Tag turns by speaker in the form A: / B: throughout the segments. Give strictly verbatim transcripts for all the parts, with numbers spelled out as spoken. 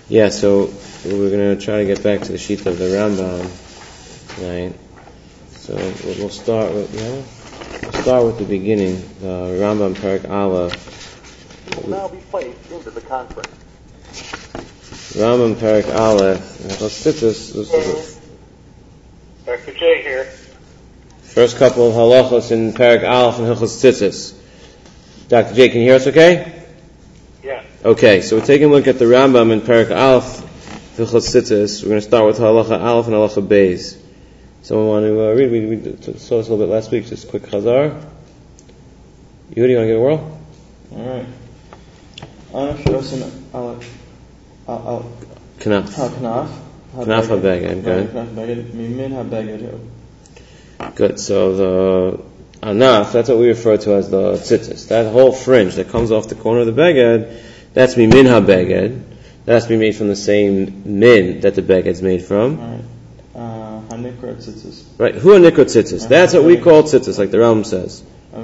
A: Yeah, so we're going to try to get back to the sheet of the Rambam, right? So we'll start with, yeah, we'll start with the beginning, the Rambam Perek Aleph.
B: Will now be placed into the conference.
A: Rambam Perek Aleph. Let's sit this. This is
B: Doctor J here.
A: First couple of halachos in Perek Aleph and Hilchos Tzitzis. Doctor J, can you hear us okay?
B: Yeah.
A: Okay, so we're taking a look at the Rambam in Perek Aleph, Hilchos Tzitzis. We're going to start with halacha Aleph and halacha Beis. Someone want to uh, read? We, we saw this a little bit last week. Just a quick chazar. Yehudi, you want to get a whirl?
C: All right. Anaf shosin al al
A: Knaf.
C: Knaf.
A: Knaf habeged. Good.
C: Knaf habeged. Mimin habeged.
A: Good. So the anaf, that's what we refer to as the tzitzis. That whole fringe that comes off the corner of the beged, that's mimin habeged. That has to be made from the same min that the beged's made from.
C: All right. Uh, hanikra tzitzis.
A: Right. Who are nikra tzitzis? That's what we call tzitzis, like the Rambam says.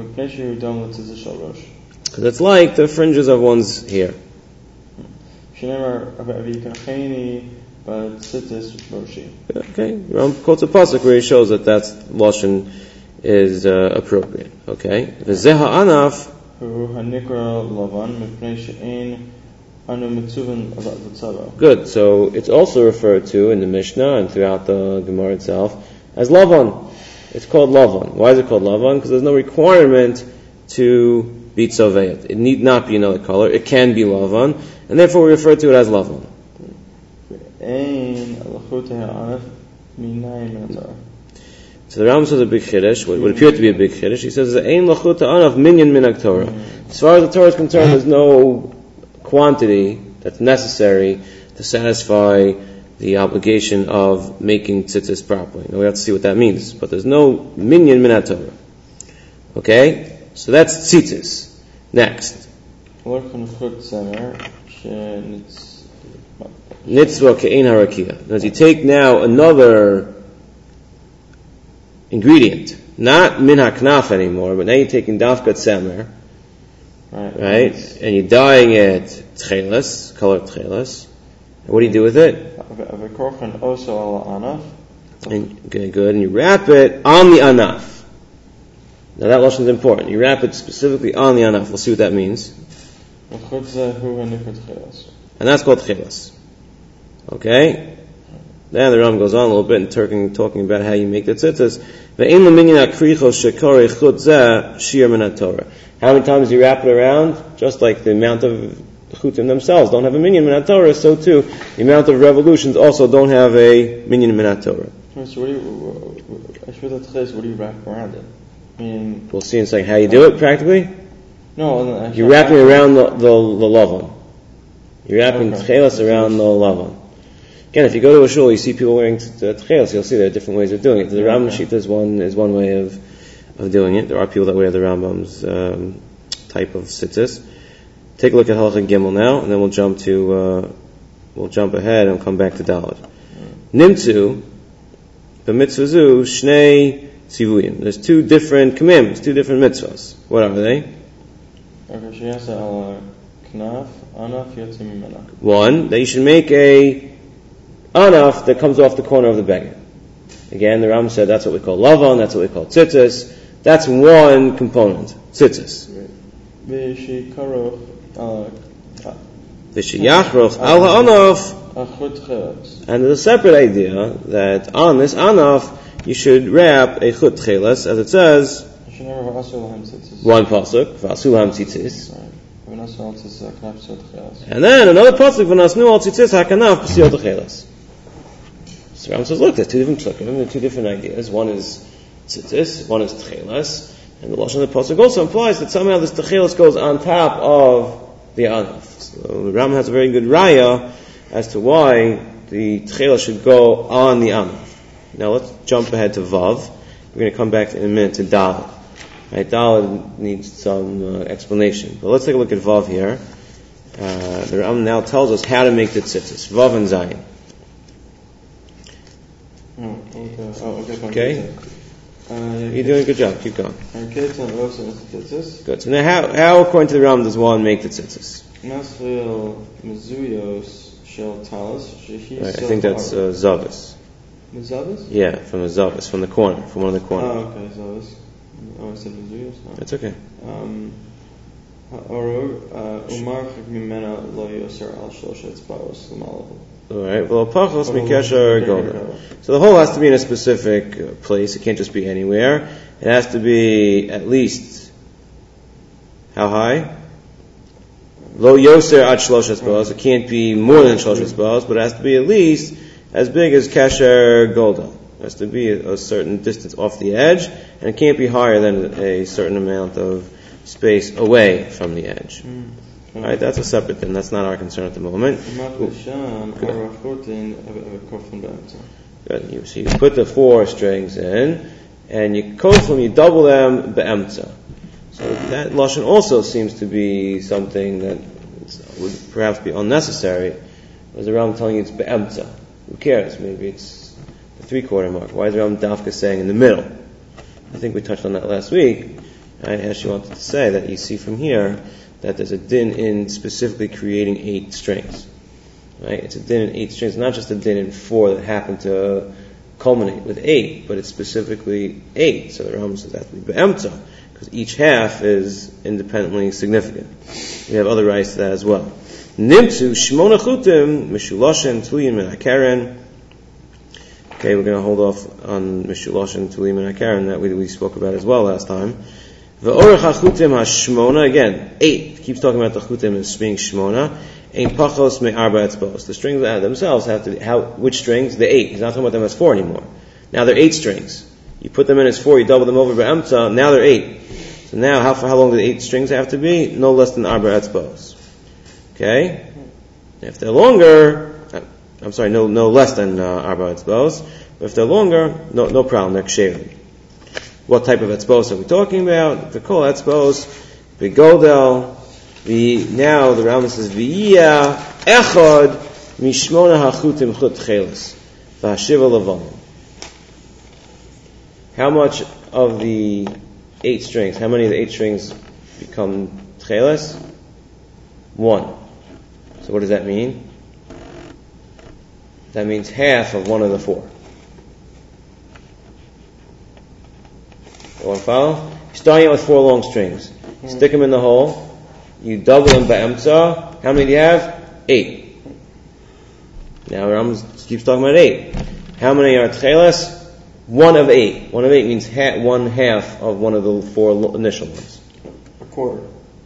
A: Because it's like the fringes of one's hair. Okay, Rambam quotes a pasuk where he shows that that's lashon is uh, appropriate. Okay, v'zeha anaf. Good. So it's also referred to in the Mishnah and throughout the Gemara itself as lavan. It's called lavan. Why is it called lavan? Because there's no requirement to be tzavayat. It need not be another color. It can be lavan, and therefore we refer to it as lavan. So the Rambam says a big chiddush, what would appear to be a big chiddush. He says, "Ein lachuta anav minyan min Torah." As far as the Torah is concerned, there's no quantity that's necessary to satisfy the obligation of making tzitzis properly. Now we have to see what that means, but there's no minyan min Torah. Okay, so that's tzitzis. Next, nitzvah ke'ein harakia. As you take now another ingredient, not min haknaf anymore, but now you're taking dafkat semer, right? right? And you're dyeing it tchelas, color tchelas. And what do you do with it? And, okay, good. And you wrap it on the anaf. Now that lashon is important. You wrap it specifically on the anaf. We'll see what that means. And that's called tchelas. Okay? Then the Ram goes on a little bit and talking, talking about how you make the tzitzis. How many times do you wrap it around? Just like the amount of chutim themselves don't have a minyan min Torah, so too the amount of revolutions also don't have a minyan min Torah.
C: So what do you, what do you wrap around it? I mean,
A: we'll see in a second how you do it practically.
C: No,
A: you're wrapping around the the, the lavan. You're wrapping okay. tchelas around the lavan. Again, if you go to a shul, you see people wearing tchelas. You'll see there are different ways of doing it. The okay. Rambam Shita is one is one way of of doing it. There are people that wear the Rambam's um, type of tzitzis. Take a look at Halacha Gimel now, and then we'll jump to uh, we'll jump ahead and come back to Daled. Nimtzu, the mitzvazu shnei tzivuyim. There's two different commandments, two different mitzvahs. What are they? One, that you should make a anaf that comes off the corner of the beged. Again, the Ram said that's what we call lavan, that's what we call tzitzis. That's one component, tzitzis. V'sheyachroch al ha'anaf. And there's a separate idea that on this anaf you should wrap a chut chelas, as it says, one pasuk, v'asu laham tzitzis. And then another pasuk, v'nasnu al tzitzis hakanaf b'siyot chelas. So Ram says, look, there's two different psukim, there are two different ideas. One is tzitzis, one is tchelas, and the lashon of the pasuk also implies that somehow this tchelas goes on top of the anaf. So the Ram has a very good raya as to why the tchelas should go on the anaf. Now let's jump ahead to Vav. We're going to come back in a minute to Daled. Right, Daled needs some uh, explanation, but let's take a look at Vav here. Uh, the Ram now tells us how to make the tzitzis. Vav and Zayin.
C: Oh, okay. Oh, okay.
A: Okay. Uh, You're doing a good job. Keep going.
C: Good.
A: So now, how, how according to the Ram does one make the tzitzis?
C: Nasril mezuyos Shel Talis.
A: Right, I think that's uh, Zavis.
C: The Zavis?
A: Yeah, from the Zavis, from the corner, from one of the corners.
C: Oh, okay, Zavis. Oh, I said Mizuyos. No.
A: That's okay.
C: Um, Ha'oror, Umar Mimena Lo Yoser Al Shoshet Baos L'Malav.
A: Alright, well, Pachos Mikesher Golda. So the hole has to be in a specific uh, place. It can't just be anywhere. It has to be at least, how high? Lo Yoser Ad Shloshet Baos. It can't be more than Shloshet Baos, but it has to be at least as big as Kesher Golda. It has to be a, a certain distance off the edge, and it can't be higher than a certain amount of space away from the edge. Mm. Right, that's a separate thing. That's not our concern at the moment. Good. You, so you put the four strings in, and you koflim, you double them be'emtza. So that lashon also seems to be something that would perhaps be unnecessary. There's a Ram telling you it's be'emtza. Who cares? Maybe it's the three-quarter mark. Why is the Ram Dafka saying in the middle? I think we touched on that last week. I actually wanted to say that you see from here that there's a din in specifically creating eight strings. Right? It's a din in eight strings, not just a din in four that happen to culminate with eight, but it's specifically eight. So the Rambam says that has to be be'emtza, because each half is independently significant. We have other rights to that as well. Nimtzu shmona chutim mishuloshen tluyin min hakaren. Okay, we're going to hold off on mishuloshen tluyin min hakaren that we, we spoke about as well last time. V'orach hachutim hashmona, again, eight. Keeps talking about the chutim as being shmona. Ein pachos me arba etzbos. The strings themselves have to be, how, which strings? The eight. He's not talking about them as four anymore. Now they're eight strings. You put them in as four, you double them over by emtza, now they're eight. So now, how, for how long do the eight strings have to be? No less than arba etzbos. Okay? If they're longer, I'm sorry, no, no less than uh, arba etzbos. But if they're longer, no, no problem, they're ksherim. What type of etzbos are we talking about? The kol etzbos, begodel, the now the Rambam says v'yia echad mishmona hachutim chut chelis v'hashiva levanim. How much of the eight strings? How many of the eight strings become chelis? One. So what does that mean? That means half of one of the four. You want to follow? You're starting out with four long strings. You stick them in the hole. You double them by emtza. How many do you have? Eight. Now Ram keeps talking about eight. How many are tcheles? One of eight. One of eight means ha- one half of one of the four initial ones.
C: A quarter.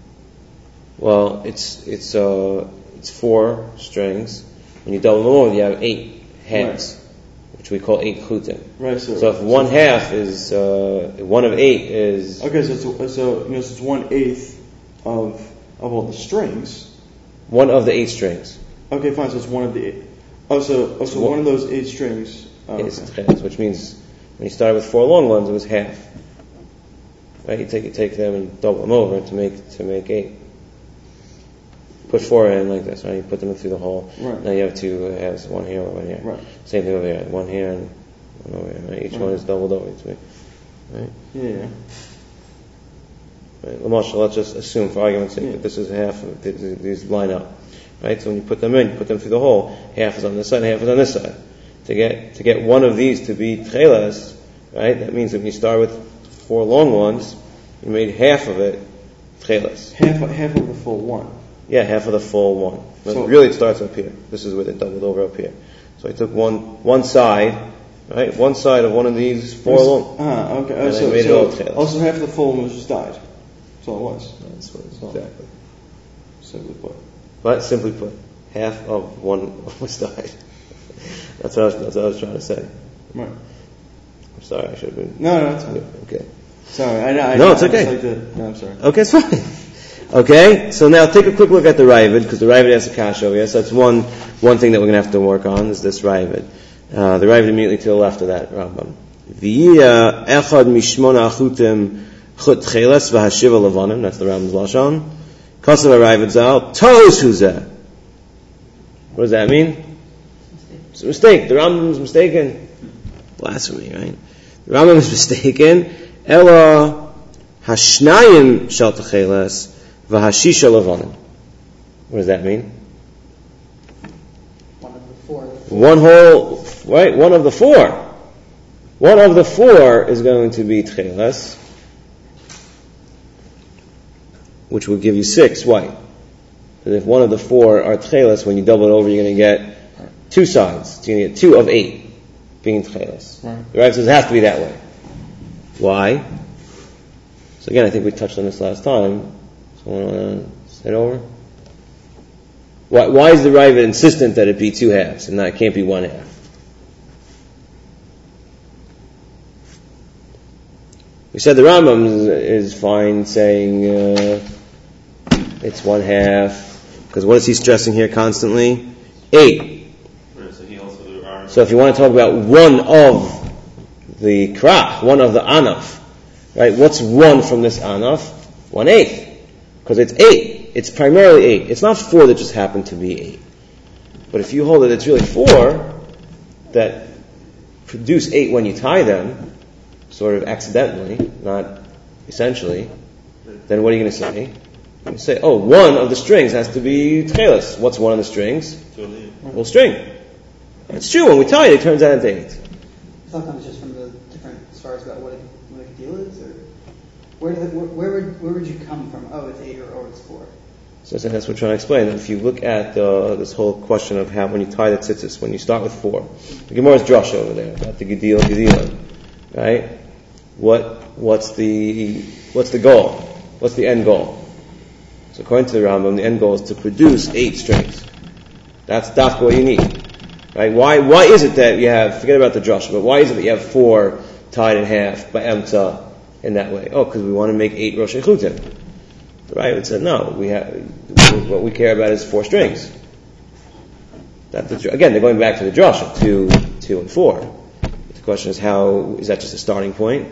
A: Well, it's it's uh it's four strings. When you double them over, you have eight halves, right, which we call eight chutim.
C: Right. So,
A: so if one so half is uh, one of eight is
C: okay. So it's, so you know, so it's one eighth of of all the strings.
A: One of the eight strings.
C: Okay, fine. So it's one of the eight. Oh, so oh, so one, one of those eight strings oh,
A: is
C: okay.
A: ches, which means when you started with four long ones, it was half. Right? You take you take them and double them over to make to make eight. Put four in like this, right? You put them through the hole.
C: Right.
A: Now you have two halves, one here, one here.
C: Right.
A: Same thing over here, one here and one over here. Right? Each right. one is doubled over. Right?
C: Yeah.
A: Right. L'mashal, let's just assume, for argument's sake, yeah. that this is half of these line up. Right? So when you put them in, you put them through the hole. Half is on this side, half is on this side. To get to get one of these to be tchelas, right? That means that when you start with four long ones, you made half of it tchelas.
C: Half half of the full one.
A: Yeah, half of the full one. But
C: so,
A: really, it starts up here. This is where it doubled over up here. So I took one one side, right? One side of one of these four long.
C: Ah, okay.
A: And
C: so,
A: I made
C: so
A: it all tchelas.
C: Also, half of the full one was just died. That's all it was.
A: That's what it is. Exactly.
C: Simply put.
A: But simply put, half of one was died. That's what I was, that's what I was trying to say.
C: Right.
A: I'm sorry, I should have been.
C: No, no, it's fine.
A: Okay.
C: Sorry, I know. I,
A: no,
C: I,
A: it's okay.
C: I like to, no, I'm sorry.
A: Okay, it's fine. Okay, so now take a quick look at the Ravid, because the Ravid has a kasha over here. So that's one one thing that we're going to have to work on, is this Ravid. Uh, the Ravid immediately to the left of that Rambam. V'yia echad mishmona achutim chut cheles v'hashiva levanim. That's the Rambam's lashon. Kasav Ravid zal tos huzeh. What does that mean? It's a mistake. The Rambam is mistaken. Blasphemy, right? The Rambam is mistaken. Ela hashnayim shel techeles v'hashisha levanim. What does that mean?
D: four.
A: One whole, right? One of the four. One of the four is going to be tchelas, which will give you six white. And if one of the four are tchelas, when you double it over, you're going to get two sides. So you're going to get two of eight being tchelas.
C: Right.
A: The Rav says it has to be that way. Why? So again, I think we touched on this last time. Someone want to say it over? Why, why is the Rav insistent that it be two halves and not it can't be one half? We said the Rambam is, is fine saying uh, it's one half, because what is he stressing here constantly? Eight. So if you want to talk about one of the krach, one of the anaf, right? What's one from this anaf? One eighth, because it's eight. It's primarily eight. It's not four that just happen to be eight. But if you hold that it's really four that produce eight when you tie them, sort of accidentally, not essentially, then what are you going to say? You're going to say, oh, one of the strings has to be tchelas. What's one of the strings? Well, string. It's true, when we tie it, it turns out into eight.
D: Sometimes just from the different stars about what a, what a deal is, or where, did it, where, where, would, where would you come from? Oh, it's eight, or oh, it's four.
A: So that's what we're trying to explain. If you look at uh, this whole question of how, when you tie the tzitzis, when you start with four, the Gemara's drush over there, about the gedil, gedilim, right? What, what's the, what's the goal? What's the end goal? So according to the Rambam, the end goal is to produce eight strings. That's dafka what you need. Right? Why, why is it that you have, forget about the drush, but why is it that you have four tied in half by emtza in that way? Oh, because we want to make eight rosh chutim. Right? It said, no, we have, what we care about is four strings. That the, again, they're going back to the drush of two, two and four. The question is, how, is that just a starting point?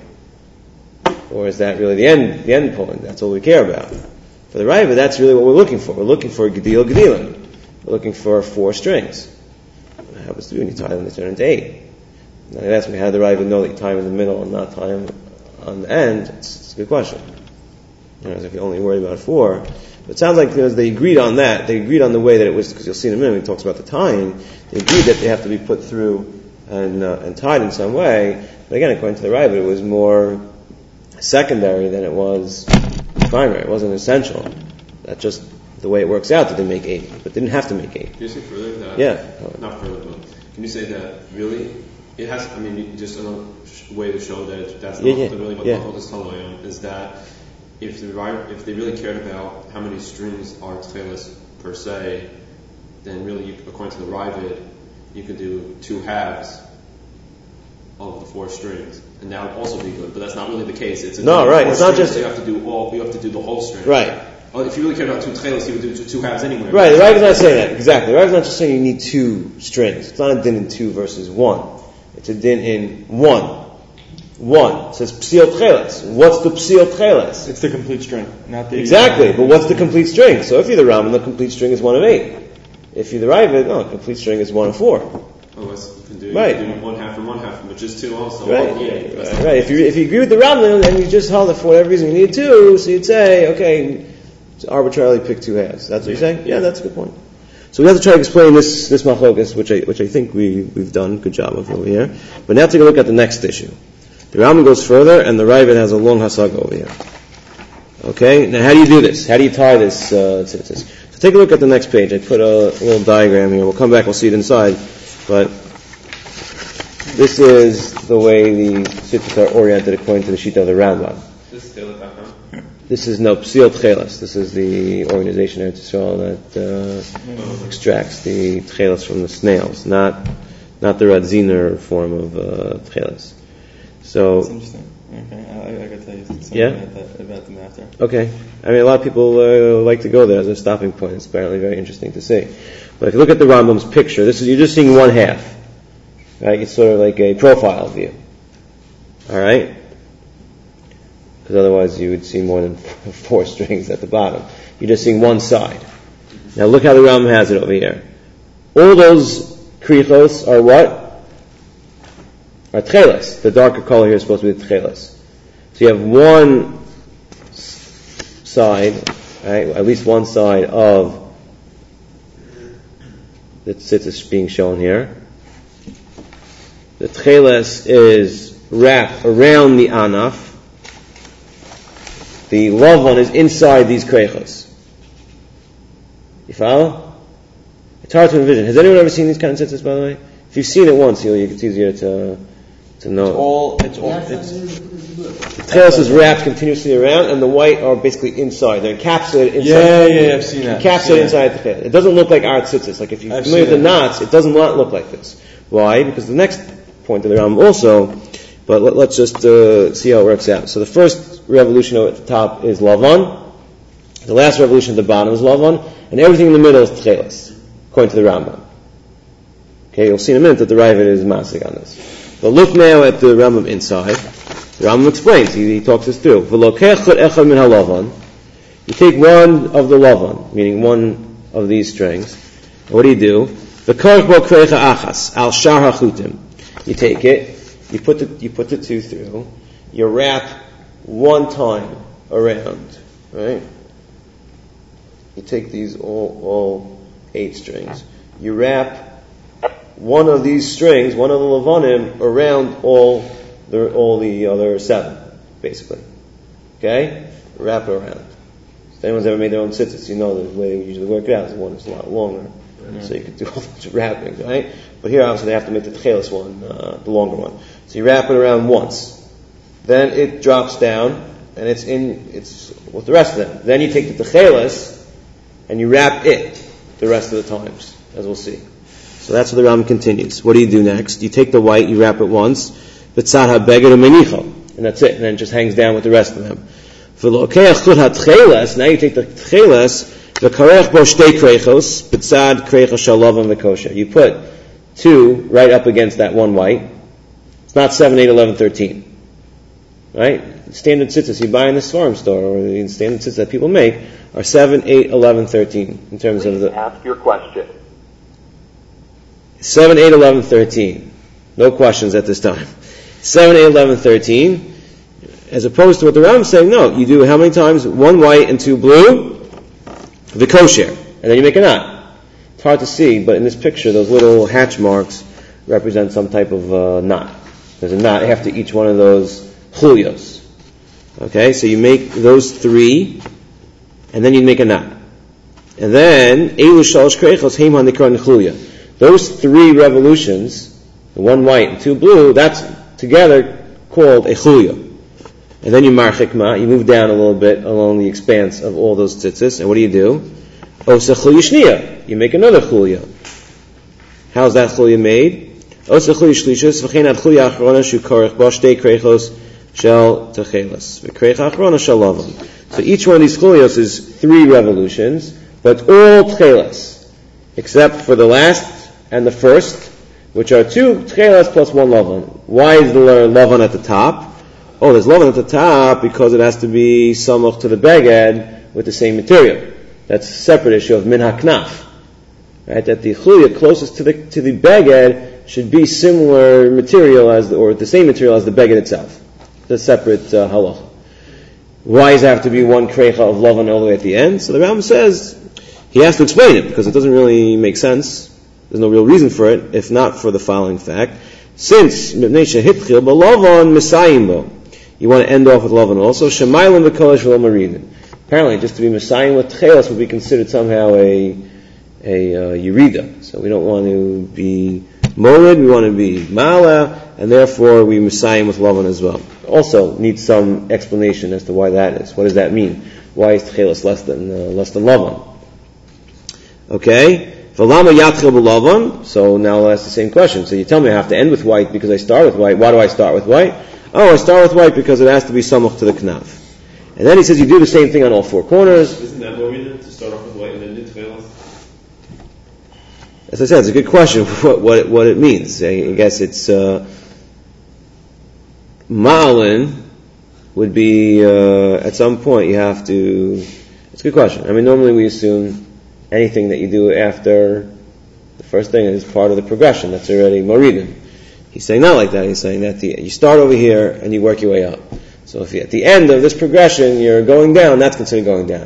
A: Or is that really the end, the end point? That's all we care about. For the Raiva, that's really what we're looking for. We're looking for gedil gedilim. We're looking for four strings. What happens to do when you tie them, they turn into eight. Now you ask me, how do the Raiva know that you tie them in the middle and not tie them on the end? It's, it's a good question. You know, as if you're only worried about four. But it sounds like, you know, they agreed on that. They agreed on the way that it was, because you'll see in a minute when he talks about the tying, they agreed that they have to be put through and, uh, and tied in some way. But again, according to the Raiva, it was more secondary than it was primary. It wasn't essential. That's just the way it works out that they make eight, but they didn't have to make eight.
E: Can you say further that?
A: Yeah.
E: Not further, but can you say that really it has? I mean, just another way to show that it, that's
A: yeah,
E: not
A: yeah,
E: really what
A: yeah.
E: Malchut is telling is that if the if they really cared about how many strings are tchelas per se, then really, you, according to the Ravid, you could do two halves of the four strings, and that would also be good. But that's not really the case. It's a
A: no, right. It's not
E: strings,
A: just
E: so you have to do all. You have to do the whole string.
A: Right.
E: Oh, if you really cared about two tchelas, you would do two, two halves anyway.
A: Right. The Ravid's not saying that exactly. The Ravid's not just saying you need two strings. It's not a din in two versus one. It's a din in one. One. It says psil tchelas. What's the psil tchelas?
C: It's the complete string, not the
A: exactly. But what's the complete string? So if you're the Rambam, the complete string is one of eight. If you're the Ravid, no, the complete string is one of four.
E: Unless you can do,
A: right.
E: you can do one half and one half, but just two also.
A: Right.
E: Oh, yeah,
A: right. right. If you if you agree with the Rambam and you just held it for whatever reason you need two, so you'd say, okay, just arbitrarily pick two halves. That's what you're saying? Yeah, that's a good point. So we have to try to explain this this machlokas, which I which I think we we've done a good job of over here. But now take a look at the next issue. The Rambam goes further, and the Ravid has a long hasaga over here. Okay, now how do you do this? How do you tie this? Uh, tzitzis? So take a look at the next page. I put a, a little diagram here. We'll come back. We'll see it inside. But this is the way the tzitzis are oriented according to the Shita of the Rambam. This is no psil tchelas. This is the organization in Israel that uh, extracts the tchelas from the snails, not not the radziner form of uh, tchelas. So
C: that's interesting. Okay, I, I got to tell you something
A: yeah?
C: about, that, about them after.
A: Okay, I mean a lot of people uh, like to go there as a stopping point. It's apparently very interesting to see. But if you look at the Rambam's picture, this is you're just seeing one half, right? It's sort of like a profile view. All right. Because otherwise you would see more than four strings at the bottom. You're just seeing one side. Now look how the Rambam has it over here. All those krichos are what? Are tchelas. The darker color here is supposed to be the tchelas. So you have one side, right? At least one side of the tzitzis being shown here. The tcheles is wrapped around the anaf. The lavan is inside these krechos. You follow? It's hard to envision. Has anyone ever seen these kind of tzitzis, by the way? If you've seen it once, you know, it's easier to to know.
C: It's all, it's all, it's,
A: the tcheles is wrapped continuously around, and the white are basically inside. They're encapsulated inside.
C: yeah, yeah, yeah, I've seen that.
A: Encapsulated inside the tcheles. It doesn't look like our tzitzis. Like if you're
C: I've
A: familiar with the
C: seen
A: knots, it does not look like this. Why? Because the next point of the Ram also, but let, let's just uh, see how it works out. So the first revolution at the top is lavan. The last revolution at the bottom is lavan, and everything in the middle is tcheles, according to the Rambam. Okay, you'll see in a minute that the Ravid is masig on this. But look now at the Rambam inside. The Rambam explains, he, he talks us through. You take one of the lavan, meaning one of these strings. What do you do? The karchbo krecha achas al shar hachutim. You take it, you put the you put the two through, you wrap one time around, right? You take these all all eight strings. You wrap one of these strings, one of the lavanim, around all the all the other seven, basically. Okay? Wrap it around. If anyone's ever made their own tzitzis, you know the way they usually work it out is one is a lot longer. Mm-hmm. So you could do a bunch of wrapping, right? But here obviously they have to make the tcheles one, uh, the longer one. So you wrap it around once. Then it drops down, and it's in, it's with the rest of them. Then you take the tcheles, and you wrap it the rest of the times, as we'll see. So that's what the Ram continues. What do you do next? You take the white, you wrap it once, v'tzad ha'beged u'menicho, and that's it, and then it just hangs down with the rest of them. V'lokeach chut ha'tcheles, now you take the tcheles, v'karech bo shtei krechos, v'tzad krechos shalavam v'kosher. You put two right up against that one white. It's not seven, eight, eleven, thirteen. Right? Standard tzitzis you buy in the Svarim store, or the standard tzitzis that people make, are seven, eight, eleven, thirteen, in terms
B: Please
A: of the...
B: ask your question.
A: seven, eight, eleven, thirteen. No questions at this time. seven, eight, eleven, thirteen. As opposed to what the Ram is saying, no, you do how many times? One white and two blue, the kosher. And then you make a knot. It's hard to see, but in this picture, those little hatch marks represent some type of uh, knot. There's a knot after each one of those chulios. Okay, so you make those three, and then you make a knot. And then, elu shalosh krechos heiman nikran chulia. Those three revolutions, the one white and two blue, that's together called a chulia. And then you marchik ma, you move down a little bit along the expanse of all those tzitzis, and what do you do? Osa chulia shniya. You make another chulia. How's that chulia made? Osa chulia shlishus, v'chein ad chulia achrona shu korech bo shtei krechos shel techelas. V'krech achrona shel lavan. So each one of these chulios is three revolutions, but all techelas, except for the last and the first, which are two tchelas plus one lavan. Why is the lavan at the top? Oh, there's lavan at the top because it has to be samuch to the beged with the same material. That's a separate issue of min haknaf. Right? That the chulia closest to the to the beged should be similar material as the, or the same material as the beged itself. It's a separate uh, halacha. Why does it have to be one krecha of lavan all the way at the end? So the Ram says he has to explain it because it doesn't really make sense. There's no real reason for it, if not for the following fact. Since Mipnei Shehitchil b'Lavan Messiahim bo, you want to end off with Lavan also. Shemaylim v'Kodesh v'Lo Maridin. Apparently, just to be Messiahim with Tchelos would be considered somehow a a uh, Yerida. So we don't want to be Morid, we want to be Mala, and therefore we Messiahim with Lavan as well. Also needs some explanation as to why that is. What does that mean? Why is Tchelos less than uh, less than Lavan? Okay. V'lama yatchil b'lavan. So now I'll ask the same question. So you tell me I have to end with white because I start with white. Why do I start with white? Oh, I start with white because it has to be samuch to the knaf. And then he says you do the same thing on all four corners.
E: Isn't that what we did, to start off with white and then do tchelas?
A: As I said, it's a good question what what it, what it means. I guess it's uh, ma'alin would be uh, at some point you have to. It's a good question. I mean, normally we assume anything that you do after the first thing is part of the progression. That's already Moridin. He's saying not like that. He's saying that the, you start over here and you work your way up. So if you, at the end of this progression you're going down, that's considered going down.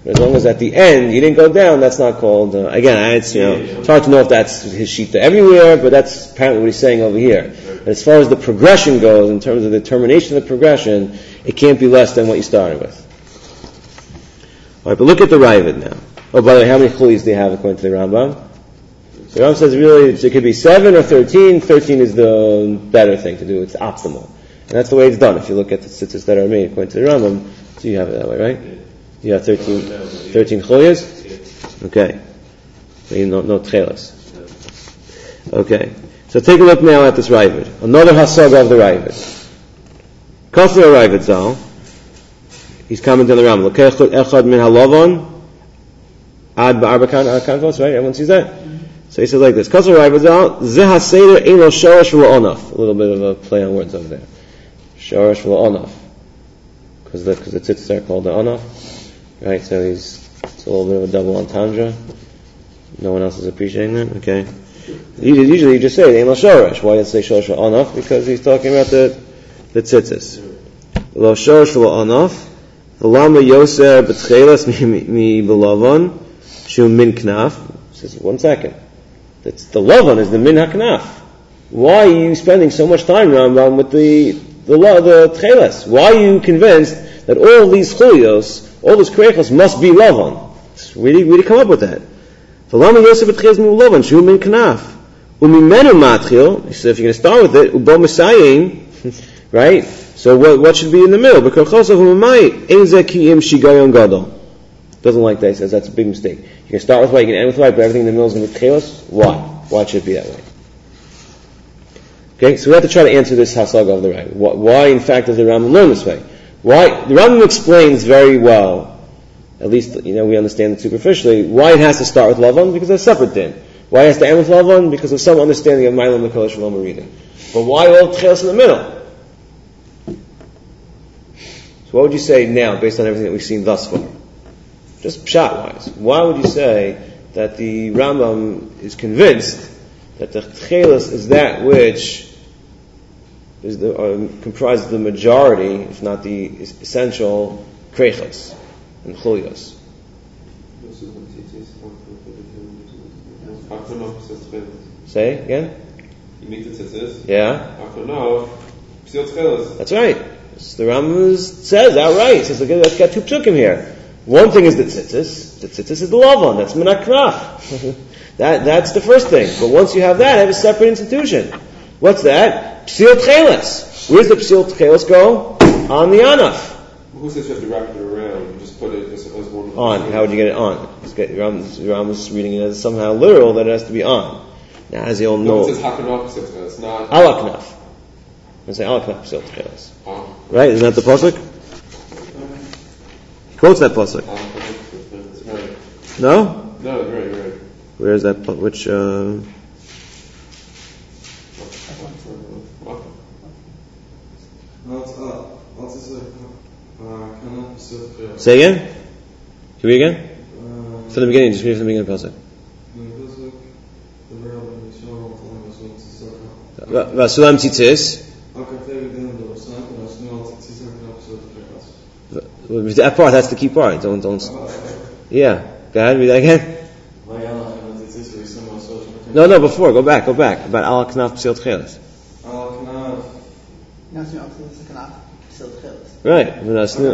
A: But as long as at the end you didn't go down, that's not called. Uh, again, it's you know it's hard to know if that's his shita everywhere, but that's apparently what he's saying over here. But as far as the progression goes, in terms of the termination of the progression, it can't be less than what you started with. All right, but look at the Ravid now. Oh, by the way, how many chulis do you have according to the Rambam? So the Rambam says really it could be seven or thirteen. Thirteen is the better thing to do. It's optimal, and that's the way it's done. If you look at the tzitzis that are made according to the Rambam, so you have it that way, right? You have thirteen, thirteen chulias? Okay. So you no, no tchelas. Okay. So take a look now at this Ravid. Another hasaga of the Ravid. Kasser Ravid Zal. He's commenting on the Rambam. Lokech echad min halavon ad ba'arba kanvos, right? Everyone sees that? So he says like this. Kasser Ravid Zal. Zeh haseder ein lo shoresh v'lo onaf. A little bit of a play on words over there. Shoresh v'lo onaf. Because the, cause the tzitzis are called the onaf. Right, so he's, it's a little bit of a double entendre. No one else is appreciating that? Okay. Usually, usually you just say, Ein lo shoresh. Why does it say shoresh v'lo onaf? Because he's talking about the, the tzitzis. Lo shoresh v'lo onaf. V'lama yoser b'tchelas mi b'lovon. Shu min knaf. Says, one second. That's, the lovon is the min ha-knaf. Why are you spending so much time, Rambam, with the, the, the tchelas? Why are you convinced that all these chulios, all those kreichos must be lovon? Where do you come up with that? V'lama yosef b'tchelas mi b'lovon. Shu min knaf. Umimenu matchil. So if you're going to start with it, ubo mesayin, right? So what, what should be in the middle? Because doesn't like that. He says that's a big mistake. You can start with white, you can end with white, but everything in the middle is going to be tchelas. Why? Why should it be that way? Okay, so we have to try to answer this hasaga of the Rambam. Why, in fact, does the Rambam learn this way? Why? The Rambam explains very well, at least you know we understand it superficially, why it has to start with Lavan, because it's a separate din. Why it has to end with Lavan? Because of some understanding of Mailam Mekol Shalom reading. But why all tchelas in the middle? So what would you say now, based on everything that we've seen thus far? Just pshat-wise. Why would you say that the Rambam is convinced that the tchelas is that which is the, uh, comprises the majority, if not the essential, kreichos and chulios? Say again?
E: You meet the tzitzis.
A: Yeah.
E: That's
A: That's right. The Rambam says outright. He says, look, let's get two psukim here. One thing is the tzitzis. The tzitzis is the lavon. That's menaknaf. that that's the first thing. But once you have that, I have a separate institution. What's that? Psil tcheles. Where's the psil tcheles go? On the anaf.
E: Who says you have to wrap it around? You just put it as, as one.
A: On. How would you get it on? Rambam's reading it as somehow literal that it has to be on. Now, as you all know,
E: no, it says hakanaf psil tcheles, not
A: alaknaf. I say alaknaf psil tcheles.
E: Uh,
A: Right? Isn't that the pasuk? He quotes that pasuk.
E: uh, that's right.
A: No?
E: No, right, right.
A: Where is that? Which? Uh, say again. Can we again? From the beginning. Just read from the beginning of the pasuk. Vasulam tzitzis. That part, that's the key part. Don't, don't. Yeah. Go ahead, read that again. No, no, before. Go back, go back. About al knaf psil tcheles. Right. V'nasnu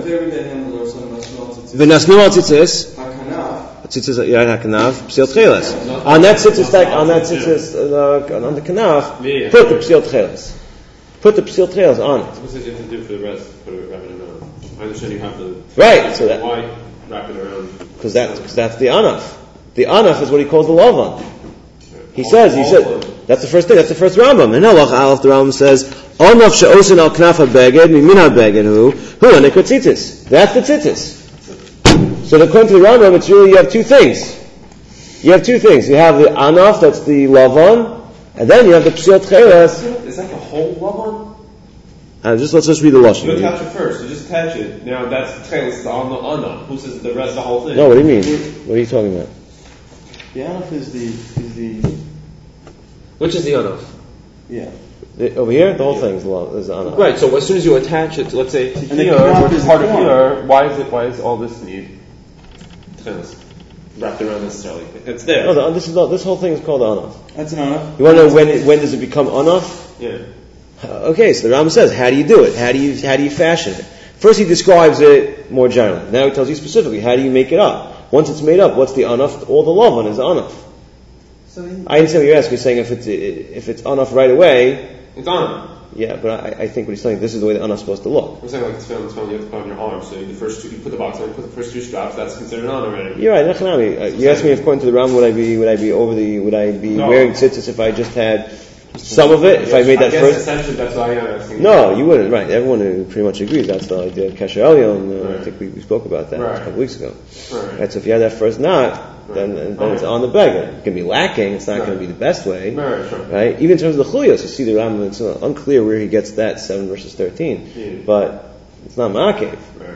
A: al tzitzis. Tzitzis, yeah, kanaf psil tcheles. On that tzitzis, on that tzitzis, uh, on the kanaf, put the psil tcheles. Put the psil tcheles on it.
E: What does you have to do for the rest? Put it, wrap it around. I understand you have to.
A: Right. So that.
E: Why wrap it around?
A: Because that, because that's the anaf. The anaf is what he calls the lavan. He says, he said, that's the first thing, that's the first Rambam. And Halach Aleph, the Rambam says, anaf she'osin al knafa beged, mimin ha-beged hu, hu anekot tzitzis. That's the tzitzis. So according to the Rambam, it's really, you have two things. You have two things. You have the anaf, that's the lavan, and then you have the psil tcheles.
E: It's like a whole lavan?
A: Uh, just let's just read the lashon.
E: You attach it first. You just attach it. Now that's the tcheles on the anaf. Who says the rest of the whole thing?
A: No, what do you mean? What are you talking about?
C: The anaf is the is the
A: Which is the anaf?
C: yeah.
A: The, over here, the whole thing is the, is the anaf.
E: Right. So as soon as you attach it, let's say to
C: And the
E: here,
C: knaf
E: which
C: is
E: is part
C: the
E: of
C: form.
E: here, why is it? Why is all this need? tchelis wrapped around necessarily. It's there.
A: No, the, this is not, this whole thing is called anaf.
C: That's an anaf.
A: You want to know when it, when does it become anaf?
E: Yeah.
A: Okay, so the Rambam says, how do you do it? How do you how do you fashion it? First, he describes it more generally. Now he tells you specifically, how do you make it up? Once it's made up, what's the anaf? All the lavan is anaf.
D: So in,
A: I understand what you're asking. You're saying if it's if it's anaf right away,
E: It's on.
A: yeah. But I, I think what he's saying, this is the way the anaf's supposed to look.
E: I'm saying like it's film, it's film you have to put on your arm. So the first two, you put the box on, you put the first two straps. That's considered on already.
A: You're right. Nechanami. Uh, you asked me, according to the Rambam, would I be would I be over the would I be
E: No.
A: wearing tzitzis if I just had some of it? If I made that
E: I guess
A: first.
E: essentially that's why I'm asking.
A: No, you wouldn't. Right. Everyone uh, pretty much agrees. That's the idea of Kesher Elyon. Uh,
E: Right.
A: I think we, we spoke about that
E: Right.
A: a couple weeks ago.
E: Right.
A: Right. So if you have that first knot, then
E: Right.
A: then it's
E: Okay.
A: on the beggar. It can be lacking. It's not
E: Right.
A: going to be the best way.
E: Right, sure.
A: Right. Even in terms of the Chuyos, you see the Rambam. It's uh, unclear where he gets that seven versus thirteen.
E: Yeah.
A: But it's not Ma'akev.
E: Right.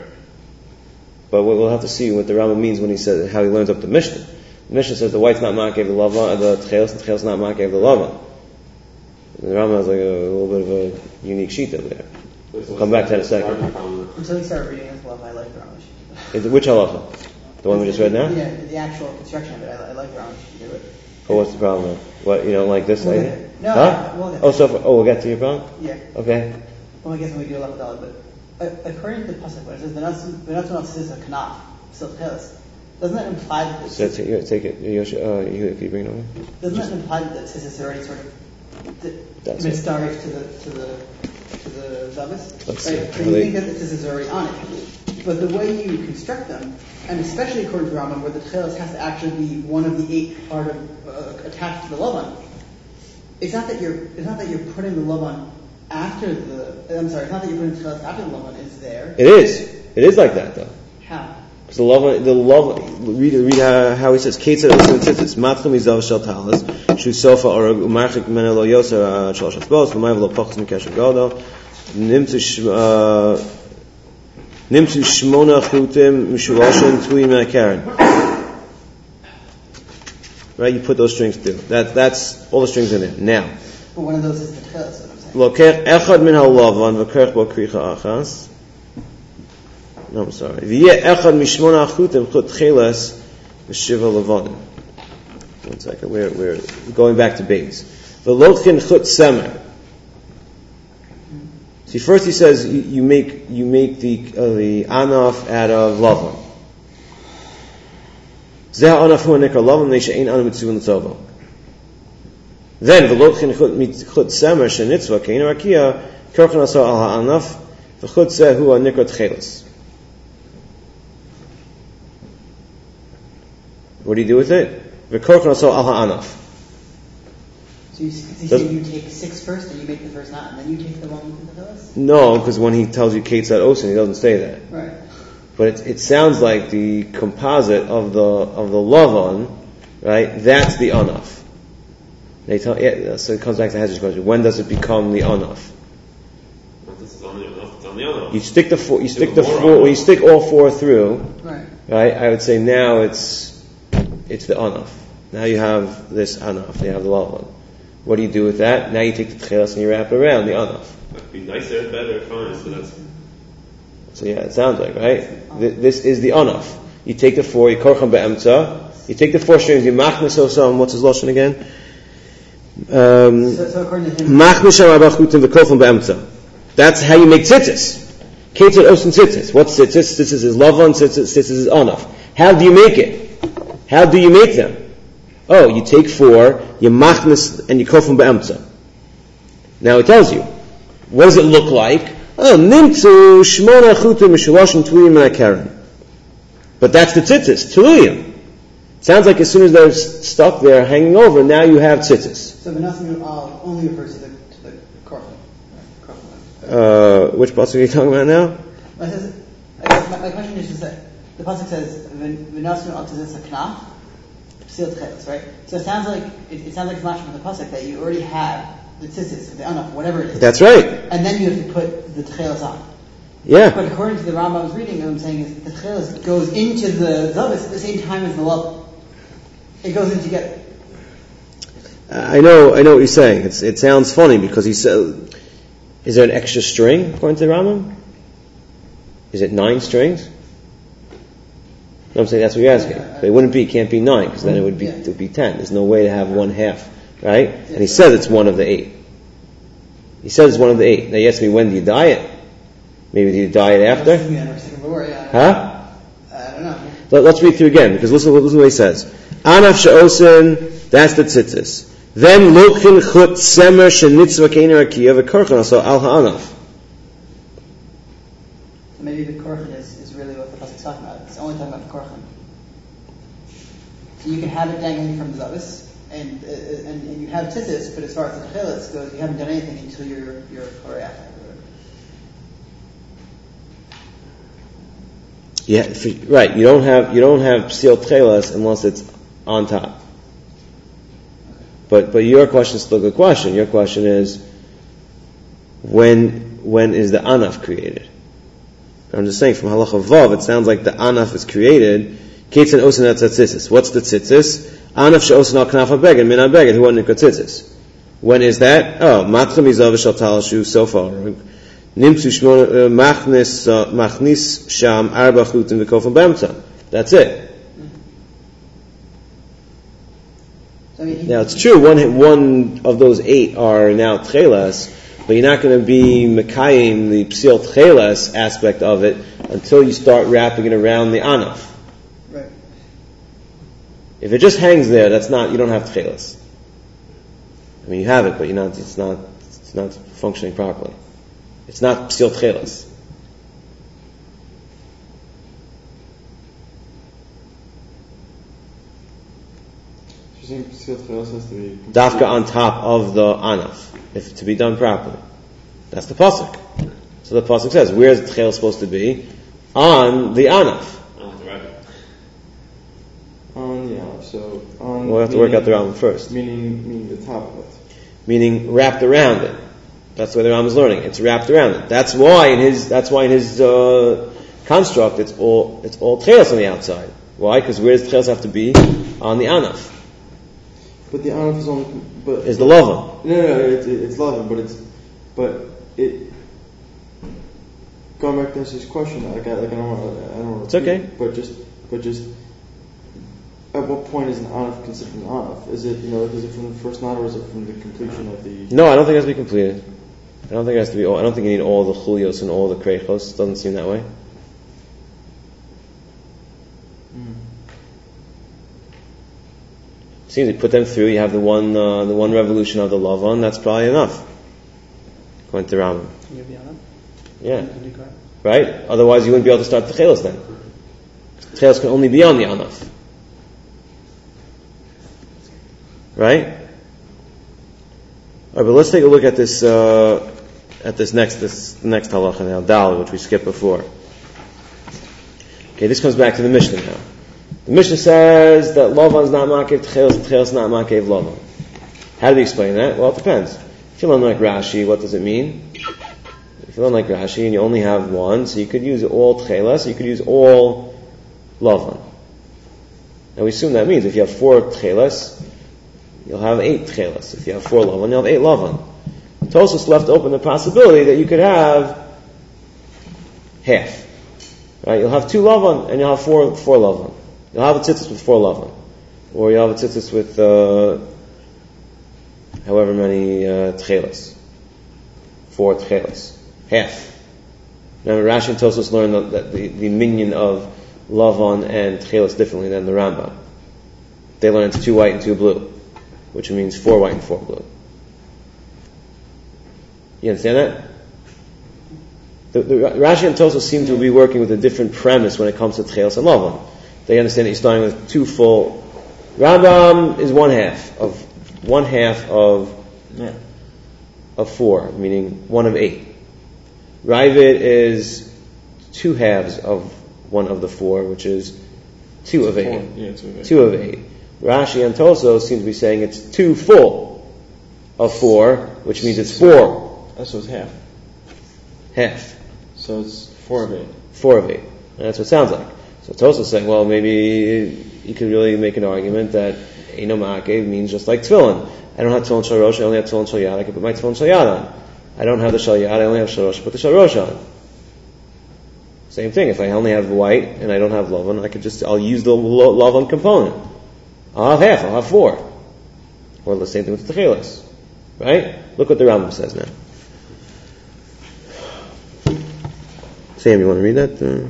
A: But we'll have to see what the Rambam means when he says how he learns up the Mishnah. The Mishnah says the white's not Ma'akev the lava, the Tchelos, and Tchelos not Ma'akev the lava. And the Rambam has like a, a little bit of a unique sheet over there. We'll come back to that in a second.
D: until you start reading as well, I like the Ramesh.
A: Is it, which halacha? The one we just read now?
D: Yeah, the actual construction of it, I, I like the Ramesh to do it.
A: Oh, what's the problem? Then? What, you don't like this
D: We'll
A: idea?
D: get it. No,
A: Huh?
D: we'll get
A: Oh,
D: it.
A: so for, oh, we'll get to your problem?
D: Yeah.
A: Okay.
D: Well, I guess when we do a lot of but uh, according to the pasuk, when it says "V'natzu tzis kanaf," still tchelis, doesn't that imply that the
A: So take, take it, Yoshi, uh, you, can you bring it over?
D: doesn't that imply that the tzis is already sort of
A: That's it.
D: mitzdarif to the to the to the zavis?
A: Let's
D: Right?
A: see.
D: So you
A: Really?
D: think that the tzis is already on it, but the way you construct them, and especially according to Rambam, where the tchelis has to actually be one of the eight part of uh, attached to the lavan. It's not that you're it's not that you're putting the lavan after the. I'm sorry. It's not that you're putting the tchelis after the lavan is there.
A: It is. It is like that, though.
D: How?
A: Because the love, the love, read, read how, how he says, Ketzad Osin Tzitzis, Matchum Izav Shel Talis, Shu Sofa Or Umarchik Mene Lo Yoser Shal Shatzbos, V'mayv Lo Pochs Mikesher Godo, Nimtzu Nimtzu Shmona Chutim Mishuloshin Tui Mene Karen. Right, you put those strings through. That, that's all the strings in there. Now,
D: But one of those is the tchelis. What I'm saying.
A: Lokech Echad Min HaLavan V'kerch Bo Kricha Achas. No, I'm sorry. V'yeh echad mishmona achutim chut cheles v'shiva levanim. One second. We're we're going back to base. V'lochin chut semer. See, first he says you, you make you make the uh, the anaf out of lavan. Zeh anaf hu nikra lavan leisha ein anaf mitzu l'tzovo. Then v'lochin chut chut semer shenitzva kein rakia kirchan asar al ha'anaf v'chut zeh hu nikra tcheles. What do you do with it? V'korchan asal al ha'anaf.
D: So you, so you,
A: Does-
D: say you take six first, and you make the first knot, and then you take the one with the tchelis.
A: No, because when he tells you Ketzad Osin, he doesn't say that.
D: Right.
A: But it, it sounds like the composite of the of the lavan, right? That's the anaf. They tell, yeah, so it comes back to Hezron's question: when does it become the anaf?
E: This is on the other. It's on the other.
A: You stick the four, you stick the
E: more
A: four,
E: anaf.
A: when you stick all four through,
D: Right.
A: right? I would say now it's it's the anaf. Now you have this anaf. You have the lavan. What do you do with that? Now you take the tchelas and you wrap it around the anaf.
E: That'd be nicer, better, fine. So that's
A: So yeah, it sounds like, right? Th- this is the anaf. You take the four, you korchan be'emtza, you take the four strings, you machnis osam, what's his lashon again? Um,
D: So, so according to him,
A: machnis sham abachutim v'korchan be'emtza. That's how you make tzitzis. Ketzad osin tzitzis. What's tzitzis? Tzitzis is lavan, tzitzis, tzitzis is anaf. How do you make it? How do you make them? Oh, you take four, you machnis, and you korchan be'emtza. Now it tells you. What does it look like? Oh, nimtzu shmona chutim mishulashim tuyim karen. But that's the tzitzis, tuliyim. Sounds like as soon as they're s- stuck there, hanging over, now you have tzitzis.
D: so the nasim uh, only refers to the to the korban. Korban.
A: Uh, which pasuk are you talking about now?
D: But it says, I guess my, my question is just that the pasuk says v'nasim al tzis haknaf psil tcheles, right? So it sounds like it, it sounds like it's much from the pasuk that you already have the tzitzis, the anaf, whatever it is,
A: That's right.
D: and then you have to put the tcheles on.
A: Yeah.
D: But according to the Rambam I was reading, what I'm saying is the tcheles goes into the zavis at the same time as the love. It goes in together.
A: I know, I know what you're saying. It's, it sounds funny because he said, is there an extra string according to the Rambam? Is it nine strings? No, I'm saying that's what you're asking. But it wouldn't be, it can't be nine, because then it would be, it would be ten. There's no way to have one half, right? And he says it's one of the eight. He says it's one of the eight. Now you ask me, when do you dye it? Maybe do you dye it after? Huh?
D: I don't know.
A: Let, let's read through again, because listen, listen to what he says. Anaf she'osin, that's the tzitzis. Then lokhin chut semer shenitzva keiner akiyah v'korchan, so al ha'anaf.
D: Maybe the korchan is, is really what the pasuk is talking about. It's only talking about the korchan. So you can have it dangling from the zavis, and, uh, and and you have tzitzis, but as far as the techelis goes, you haven't done anything until you're you're koreach.
A: Yeah, right. You don't have you don't have psil techelas unless it's on top. But but your question is still a good question. Your question is when when is the anaf created? I'm just saying from halacha vav, it sounds like the anaf is created. Ketzan osin at tzitzis. What's the tzitzis? Anaf she'osin al knaf habeged min habeged. Who wasn't tzitzis? When is that? Oh, matcha mizav shel talashu so far. Nimtzu shmona machnis machnis sham arba chutim v'kofim b'emtza. That's it.
D: So, I mean,
A: Now it's true. One one of those eight are now tchelas. But you're not going to be mekayim the psil tchelas aspect of it until you start wrapping it around the anaf.
D: Right.
A: If it just hangs there, that's not, you don't have tchelas. I mean, you have it, but you're not, it's not, it's not functioning properly. It's not psil tchelas.
C: You think psil tchelas has to be
A: Dafka on top of the anaf, if to be done properly. That's the pasuk. So the pasuk says, where is the tchel supposed to be? On the anaf.
C: on the anaf. So on.
A: We'll have to work out the Rambam first.
C: Meaning, meaning the top of it.
A: Meaning wrapped around it. That's what the Rambam is learning. It's wrapped around it. That's why in his that's why in his uh, construct it's all it's all tchelas on the outside. Why? Because where does tchelas have to be? On the anaf.
C: But the anaf is only. But
A: Is the lavan.
C: No, no, no. It's it's lavan, but it's but it. Going back to his question, like I like I don't want I don't want
A: It's okay.
C: But just but just. At what point is an anaf considered an anaf? Is it, you know, is it from the first knot or is it from the completion of the...
A: No, I don't think it has to be completed. I don't think it has to be all, I don't think you need all the chulios and all the krechos. It doesn't seem that way.
C: Mm.
A: It seems you put them through, you have the one uh, the one revolution of the lavan, that's probably enough. According to Rambam.
D: Can you be on
A: Yeah.
D: it?
A: Right? Otherwise you wouldn't be able to start the chelas then. Chelas can only be on the anaf. Right? All right, but let's take a look at this uh, at this next this next halacha now, Dal, which we skipped before. Okay, this comes back to the Mishnah now. The Mishnah says that Lavan is not makev tchelos, tchelos is not makev Lavan. How do we explain that? Well, it depends. If you learn like Rashi, what does it mean? If you learn like Rashi and you only have one, so you could use all tchelos, you could use all Lavan. Now we assume that means if you have four tchelos, you'll have eight tchelas. If you have four lavan, you'll have eight lavan. Tosfos left open the possibility that you could have half. Right? You'll have two lavan and you'll have four four lavan. You'll have a tzitzis with four lavan, or you'll have a tzitzis with uh, however many uh, tchelas, four tchelas, half. Now Rashi and Tosfos learned that, that the, the minion of lavan and tchelas differently than the Rambam. They learn it's two white and two blue, which means four white and four blue. You understand that? The, the Rashi and Tosfos seem to be working with a different premise when it comes to tchelos and lavan. They understand that you're starting with two full. Rambam is one half of one half of
C: Yeah.
A: of four, meaning one of eight. Ravid is two halves of one of the four, which is two of eight.
C: Four. Yeah, two of eight.
A: Two of eight. Rashi and Tosfos seem to be saying it's two full of four, which means it's four.
C: Oh, so it's half.
A: Half.
C: So it's four of eight.
A: Four of eight. And that's what it sounds like. So Tosfos is saying, well, maybe you could really make an argument that Eino Ma'akev means just like tefillin. I don't have tefillin shel rosh, I only have tefillin shel yad, I can put my tefillin shel yad on. I don't have the shel yad, I only have shel rosh, I put the shel rosh on. Same thing. If I only have white and I don't have Lavan, I could just, I'll use the lo- Lavan component. I'll have half, I'll have four. Or the same thing with Techeles. Right? Look what the Rambam says now. Sam, you want to read that? Uh,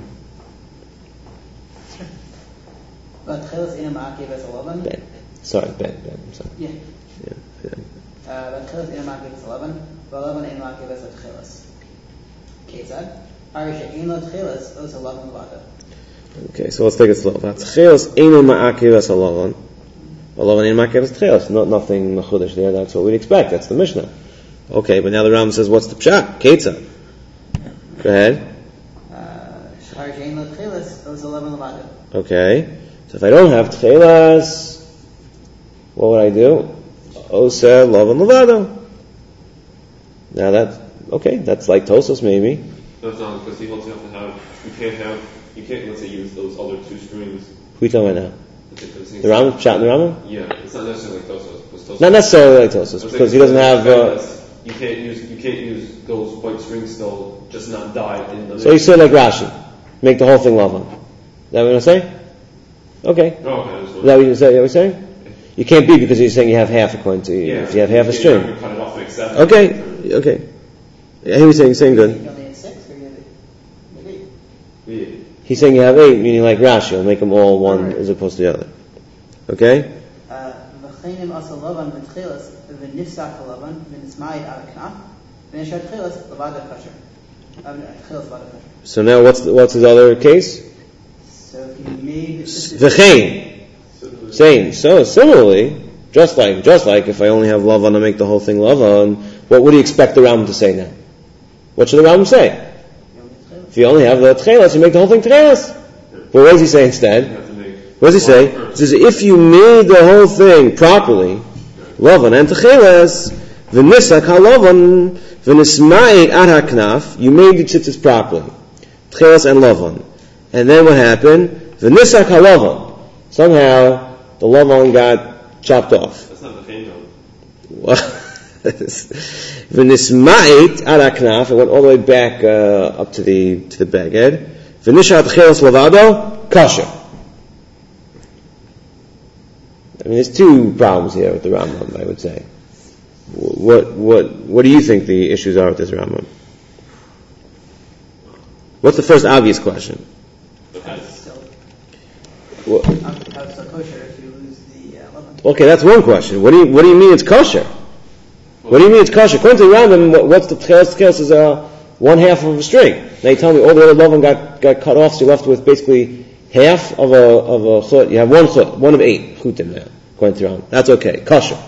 A: Ben. Sorry, Ben, Ben, I'm sorry.
D: Yeah.
A: Yeah, yeah.
D: בתחילת אין מעכבס הלבן, והלבן אין מעכבס התחילס. כיצד? הרי שאין לו תחילס, אז הלבן לבדו.
A: Okay, so let's take it slow. Tcheles einu ma'akivas halavan. Halavan einu ma'akivas tcheles. No, nothing mechudesh there. That's what we'd expect. That's the Mishnah. Okay, but now the Rambam says, what's the pshat? Ketzad. Go ahead.
D: הרי שאין לו תחילס, אז הלבן לבדו.
A: Okay, so if I don't have tcheles, what would I do? Osa lavan levado. Now that, okay, that's like Tosos maybe.
E: That's not because he holds you have to have, you can't have, you can't, let's say, use those other two strings.
A: Who are you talking about now?
E: The
A: The Rambam? Pshat in the Rambam?
E: Yeah, it's not necessarily like Tosos. Because Tosos
A: Not necessarily like Tosos, because he doesn't have, uh,
E: you can't use, you can't use those white strings still, just not dyed in the
A: so you say like Rashi. Make the whole thing lavan. Is that what you're saying? Okay.
E: Oh, okay.
A: Is that what you're saying? What you're saying? You can't be because you're saying you have half according to you.
E: Yeah.
A: If you have half a string.
E: You cut it off like seven.
A: Okay, okay. Yeah, he was saying, saying good.
D: You only have six, or you have eight?
E: Yeah.
A: He's saying you have eight, meaning like Rashi, will make them all one
D: Right.
A: as opposed to the other. Okay?
D: וכן עשה לבן בתחילס, ונפסק הלבן, ונסמאית על הכנף, ונשאר תחילס לבד הכשר. תחילס לבד הכשר.
A: So now what's the, what's his other case?
D: So if you made...
A: V'chein. Saying, so similarly, just like, just like if I only have Lavan to make the whole thing Lavan, what would you expect the Rambam to say now? What should the Rambam say? If you only have the Tcheles, you make the whole thing Tcheles. But what does he say instead?
E: You have to make
A: What does he say? He says, if you made the whole thing properly, Lavan and Techeles, v'nisak ha-Lavan, v'nisma'it ad ha-knaf, you made the tzitzis properly. Techeles and Lavan. And then what happened? V'nisak ha-Lavan. Somehow, the Lavan got chopped off.
E: That's not the pain though.
A: V'nisma'it ad ha-knaf, it went all the way back uh, up to the to the beged. V'nishat Techeles lavado, kosher. I mean, there's two problems here with the Rambam, I would say. What what what do you think the issues are with this Rambam? What's the first obvious question? What,
D: How it's so kosher if you lose the uh, leaven?
A: okay, that's one question. What do you what do you mean it's kosher? What do you mean it's kosher? According to the Rambam, what, what's the tcheles? Tcheles is uh, one half of a string. Now you tell me all the other leaven got got cut off, so you're left with basically half of a of a chut. You have one chut, one of eight chutim now. According to the Rambam, that's okay, kosher.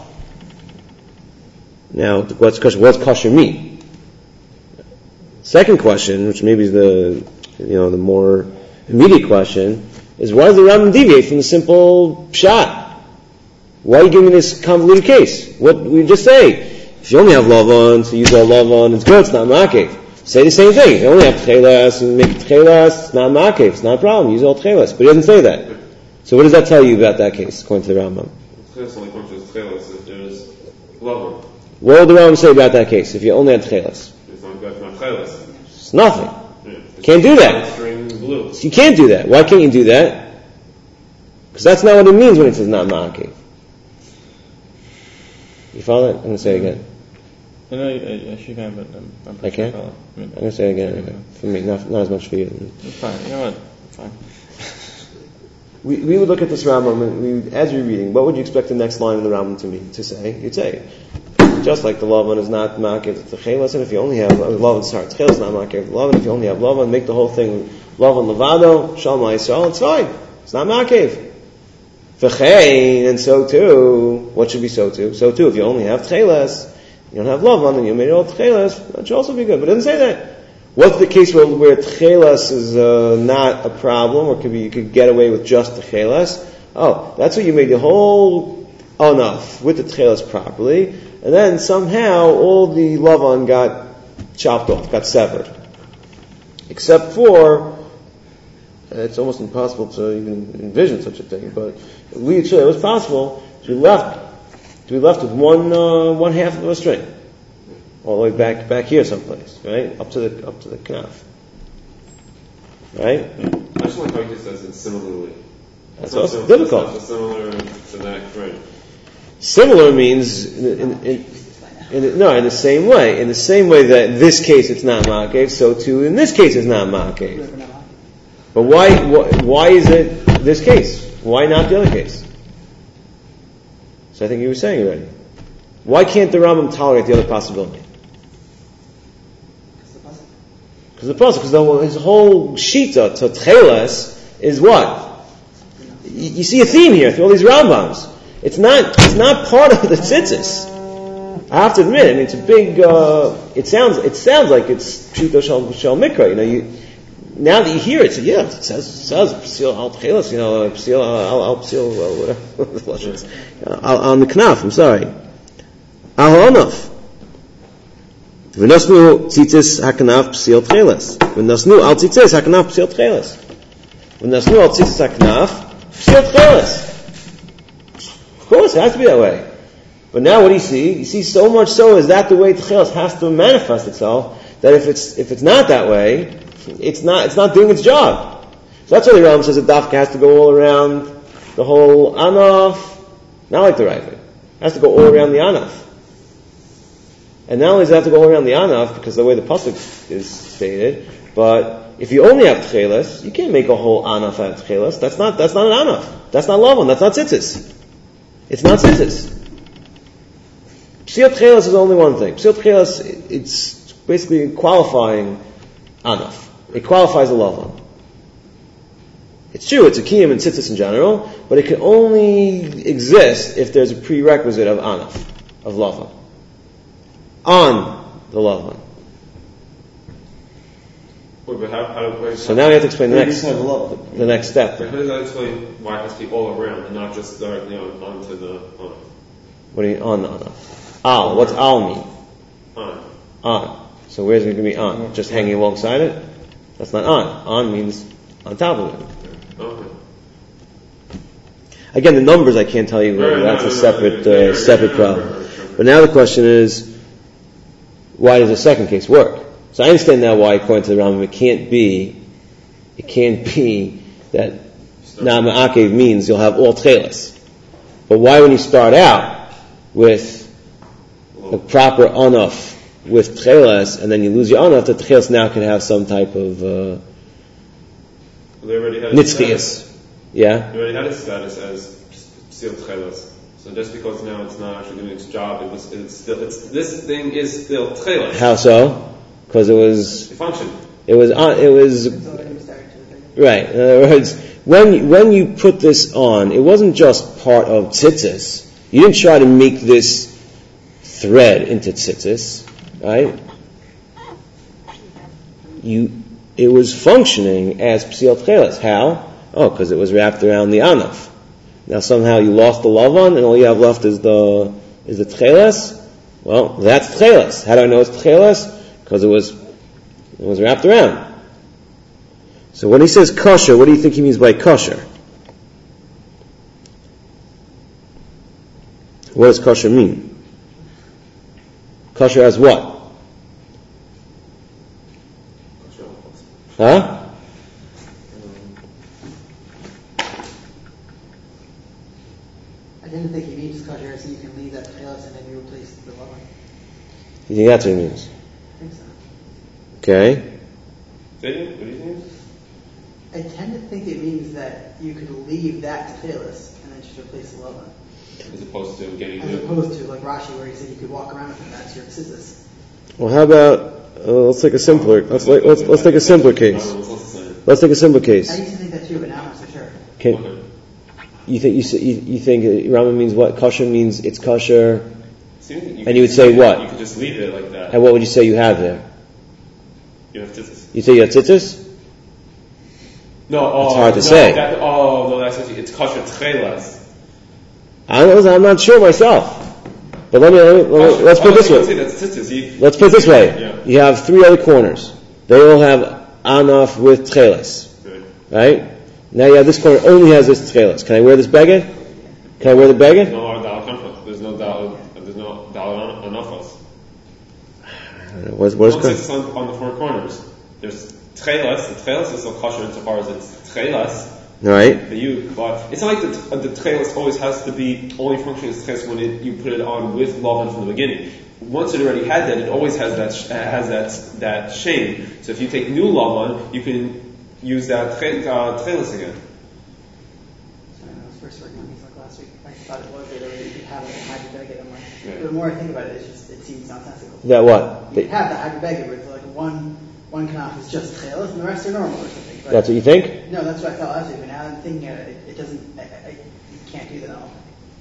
A: Now, what's kosher? What's kosher mean? Second question, which maybe is the you know the more immediate question, is why does the Rambam deviate from the simple pshat? Why are you giving me this convoluted case? What we just say? If you only have lavan, so use all lavan, it's good, it's not makev. Say the same thing. If you only have tchelas and make tchelas, it's not makev, it's not a problem, use all tchelas. But he doesn't say that. So what does that tell you about that case, according to the Rambam?
E: Tcheles only functions as tcheles if there's lover.
A: What would the Rambam say about that case, if you only had tchelas?
E: It's not good, not tcheles.
A: It's nothing.
E: Yeah.
A: Can't do that.
E: String blue.
A: So you can't do that. Why can't you do that? Because that's not what it means when it says not makev. You follow that? I'm going to say it again.
C: No, no, yes, you can, but I'm, I'm
A: I
C: pretty
A: can?
C: sure I follow. I mean,
A: I'm going to say it again. Anyway. For me, not, not as much for you.
C: it's fine. You know what? Fine.
A: We, we would look at this Rambam, and we would, as you're reading, what would you expect the next line of the Rambam to mean, to say? You'd say, just like the Lavan is not makev, it's the Tcheles, and if you only have, uh, Lavan, sorry, Tcheles is not makev, Lavan, if you only have Lavan, make the whole thing Lavan Levado, Shalom Yisrael, it's fine. It's not makev. V'chein, and so too, what should be so too? So too, if you only have Tcheles, you don't have Lavan, and you made it all Tcheles, that should also be good. But it doesn't say that. What's the case where, where Tcheles is uh, not a problem, or could be, you could get away with just the Tcheles? Oh, that's what you made the whole enough with the Tcheles properly, and then somehow all the Lavan got chopped off, got severed. Except for, it's almost impossible to even envision such a thing, but we it was possible to be left to be left with one uh, one half of a string, all the way back back here someplace, right up to the up to the knaf. Right?
E: I just like how he says it similarly.
A: That's
E: It's not
A: also
E: sim-
A: difficult.
E: It's not similar to that friend.
A: Similar means in, in, in, in, no, in the same way. In the same way that in this case it's not makev, so too in this case it's not makev. But why, why? Why is it this case? Why not the other case? So I think you were saying already. Why can't the Rambam tolerate the other possibility? Because the pasuk, because his whole shita to tcheles is what? You, you see a theme here through all these Rambams. It's not, it's not part of the tzitzis. I have to admit, I mean, it's a big. Uh, it sounds, it sounds like it's pshito shel shel mikra. You know, you now that you hear it, so yeah, it says, it says psil al tcheles. You know, psil al al psil whatever the flush is on the knaf. I'm sorry. Al hanaf. V'nosnu tzitzis hakanaf psil tcheles. V'nosnu al tzitzis hakanaf psil tcheles. V'nosnu al tzitzis hakanaf psil tcheles. Of course, it has to be that way. But now, what do you see? You see, so much so is that the way tcheles has to manifest itself that if it's if it's not that way, it's not it's not doing its job. So that's why the Rambam says the dafka has to go all around the whole anaf, not like the Ravid. It has to go all around the anaf. And not only does it have to go around the anaf, because the way the pasuk is stated, but if you only have tcheles, you can't make a whole anaf out of tcheles. That's not that's not an anaf. That's not lavan. That's not tzitzis. It's not tzitzis. Psil tcheles is only one thing. Psil tcheles, it's basically qualifying anaf. It qualifies a lavan. It's true, it's a kiyum and tzitzis in general, but it can only exist if there's a prerequisite of anaf, of lavan. On the lavan.
E: Wait, but how, how, wait,
A: So now we have to explain the
C: They
A: next,
C: just have love.
A: the next step.
E: How does that explain why it has to be all around and not just directly on, onto the on?
A: What do you mean on the anaf? Al. What's al mean?
E: On.
A: On. So where's it going to be on? Just hanging alongside it? That's not on. On means on top of it.
E: Okay.
A: Again, the numbers I can't tell you.
E: Right,
A: That's
E: no,
A: a
E: no,
A: separate,
E: no, yeah,
A: uh, separate
E: yeah,
A: problem.
E: right, right, right.
A: But now the question is, why does the second case work? So I understand now why, according to the Rambam, it can't be, it can't be that na ma'akev means you'll have all tcheles. But why, when you start out with the proper anaf with tcheles, and then you lose your anaf, the tcheles now can have some type of uh,
E: They already had
A: nitzchias. Yeah?
E: They already had its status as psil tcheles. So just because now it's not actually doing its job, it was it's still it's this thing is still tcheles.
A: How so? Because it was
E: It functioned.
A: it was on it was
D: It's already started to
A: right. In other words, when you, when you put this on, it wasn't just part of tzitzis. You didn't try to make this thread into tzitzis, right? You it was functioning as psil tcheles. How? Oh, because it was wrapped around the anaf. Now somehow you lost the lavan, and all you have left is the is the tcheles. Well, that's tcheles. How do I know it's tcheles? Because it was it was wrapped around. So when he says kosher, what do you think he means by kosher? What does kosher mean? Kosher as what? Huh?
D: I didn't think he means kosher, so you can leave that tcheles and then you replace the lavan.
A: You think that's what he means?
D: I think so.
A: Okay.
E: Say it? What do you think?
D: I tend to think it means that you could leave that tcheles and then just replace the lavan.
E: As opposed to getting
D: As
E: rid of
D: opposed to like Rashi where he said you could walk around with it, that's your tzitzis.
A: Well, how about uh, let's take a simpler let's like, let's let's take a simpler case. Let's take a simpler
D: I
A: case.
D: used to think that too, but now I'm not so sure.
A: Can,
E: Okay.
A: you think you, s- you you think uh, Rama means what? Kosher means it's kosher.
E: Seems that you
A: And
E: could
A: you would
E: just
A: say
E: leave it-
A: what?
E: You could just leave it like that.
A: And what would you say you have there?
E: You have tzitzis.
A: You say you have tzitzis?
E: No, oh,
A: It's hard to
E: no,
A: say.
E: That, oh, no, that's what you, it's kosher tcheles.
A: I don't know, I'm not sure myself. But let me, let me, let me let's put it this
E: You
A: way.
E: say that's tzitzis. You,
A: Let's put it this way.
E: Yeah.
A: You have three other corners. They all have anaf with tcheles.
E: Good.
A: Right? Now you have this corner only has this tcheles. Can I wear this beged? Can I wear the beged?
E: No dal comfort. There's no dal. There's no dal on, on us.
A: What is, what is
E: Once
A: con-
E: it's on, on the four corners, there's tchelas, the tchelas is still kosher insofar as it's tchelas.
A: Right.
E: But you, but it's not like the the tchelas always has to be only functioning as tchelas when it, you put it on with lavan from the beginning. Once it already had that, it always has that has that that shame. So if you take new lavan, you can use that tchelas uh, again.
D: Sorry, I was first working on these like last week. I thought it was that you could have it in hybrid. I'm like,
E: Yeah.
D: but the more I think about it, it's just it seems nonsensical.
A: That what?
D: You could have the hybrid where it's like one one kanaf is just tchelas and the rest are normal or something. But
A: That's what you think?
D: no, that's what I thought last week. But now I'm thinking it, it, it doesn't. I, I, you can't do that all.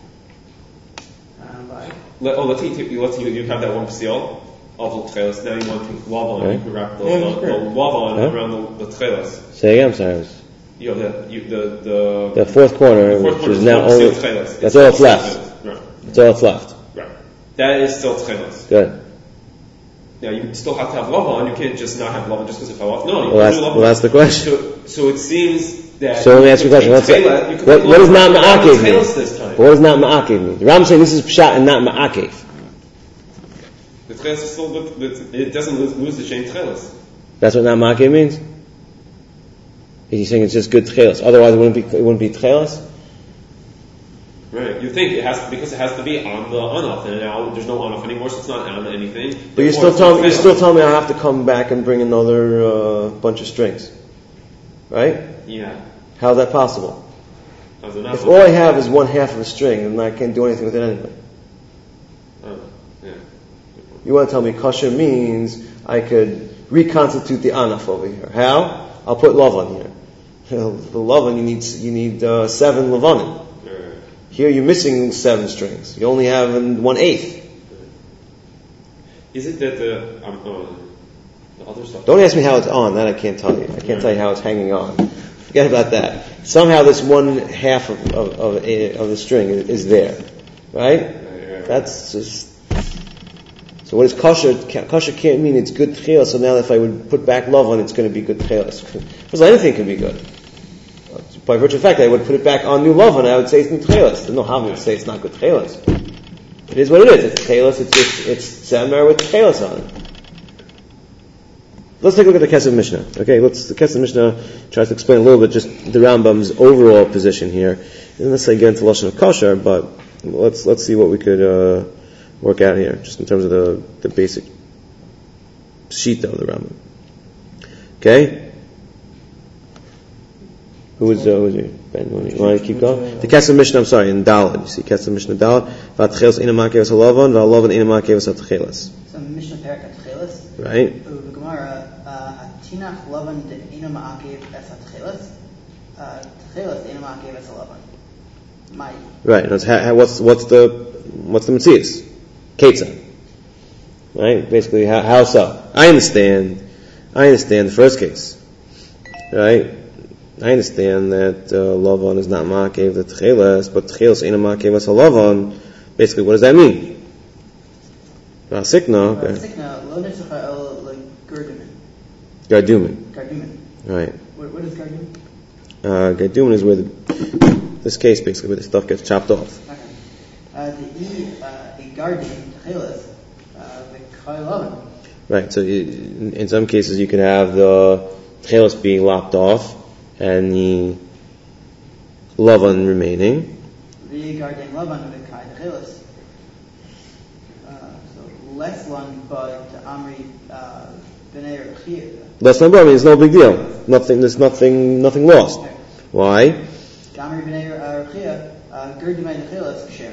D: Um, but
E: Let, oh, let's say you, let's say you, you have that one psil of the tchelas. Now you want to take lavan.
A: Right.
E: You can wrap the,
C: Yeah,
E: the,
C: that's
E: the
C: great.
E: lavan
A: Yeah.
E: around the, the tchelas.
A: Say again, I'm sorry. I was-
E: You have the you, the the
A: The fourth corner,
E: the fourth
A: which
E: corner
A: is
E: is
A: now
E: one
A: only,
E: psil tchelas.
A: that's all that's
E: still
A: left.
E: tchelas. Right.
A: That's all that's left.
E: Right. That is still tchelas.
A: Good.
E: Now you still have to have lavan. You can't just not have lavan just because it fell off. No, you
A: Well,
E: can
A: that's,
E: do lavan.
A: well, that's the question.
E: So, so it seems that.
A: So let me ask you a question.
E: could
A: What's
E: take
A: that?
E: tchelas- you could
A: What,
E: take
A: what does
E: lavan
A: not
E: around the
A: ma'akev mean?
E: tchelas this time?
A: What does not ma'akev mean? The Ram saying this is pshat and not ma'akev.
E: The tchelas is still good. It doesn't lose, lose the shame tchelas.
A: That's what not ma'akev means? He's saying it's just good tchelas. Otherwise it wouldn't be, it wouldn't be tchelas?
E: Right. You think it has to, because it has to be on the on-off, and now there's no on-off anymore, so it's not on anything.
A: But you're still
E: Therefore, it's
A: telling,
E: not
A: you're
E: tchelas.
A: still telling me I have to come back and bring another, uh, bunch of strings. Right?
E: Yeah.
A: How's that possible?
E: How's it not
A: If all I have is one half of a string, then I can't do anything with it anyway.
E: Oh, yeah.
A: You want to tell me kosher means I could reconstitute the anaf over here. How? I'll put lavan here. The lavan, you need, you need, uh, seven lavanim.
E: Right.
A: Here you're missing seven strings. You only have one eighth.
E: Is it that the, um, uh, the other stuff?
A: Don't ask me how it's on. That I can't tell you. I can't tell you how it's hanging on. Forget about that. Somehow this one half of, of, of, a, of the string is, is there. Right?
E: Right, right, right.
A: That's just... So what is kosher? Kosher can't mean it's good tchelas, so now if I would put back love on, it's going to be good tchelas. Because anything can be good. By virtue of fact, I would put it back on new love and I would say it's new tchelas. There's no harm to say it's not good tchelas. It is what it is. It's tchelas, it's, it's, it's samar with tchelas on it. Let's take a look at the Kesef Mishnah. Okay, let's, the Kesef Mishnah tries to explain a little bit just the Rambam's overall position here. Doesn't necessarily get into Lashon of kosher, but let's, let's see what we could, uh, work out here, just in terms of the, the basic shita of the Rambam. Okay? Who is, uh, who is he? Ben, you want to keep going? The Kesef Mishnah, I'm sorry, in Daled. You see Kesef Mishnah Daled. V'atchelas ina ma'akevas halavan, v'halavan ina ma'akevas ha'tchelas.
D: so Mishnah Perak Atchelas.
A: Right?
D: The Gemara, Tinach Lavan de Ina Ma'akev Es Atchelas. Tchelas Ina Ma'akev Es Lavan. My.
A: Right. And it's ha- ha- what's, what's the, what's the Metzias? Ketzah. Right? Basically, how, how so? I understand, I understand the first case. Right? I understand that uh, Lavan is not ma'akev the tchelas, but tchelas ain't a ma'akev as a Lavan. Basically, what does that mean? Rasikna, okay.
D: Sikna, Lo Nifsacha El Gardumin.
A: Gardumin.
D: Gardumin.
A: Right.
D: What, what is Gardumin?
A: Uh, Gardumin is where the, this case basically, where the stuff gets chopped off.
D: Okay. Uh, the E, uh, a Gardim, Tchelas, uh, the Chai Lavan.
A: Right, so you, in, in some cases you could have the tchelas being lopped off and the Lavan remaining.
D: The Gardim Lavan, the Chai Tchelas. Uh, so less one, but Amri, uh, B'nei Rechia.
A: That's no problem, it's no big deal. Nothing, there's nothing, nothing lost.
D: Okay.
A: Why?
D: Amri B'nei Rechia, uh, Gardim Tchelas, Kasher.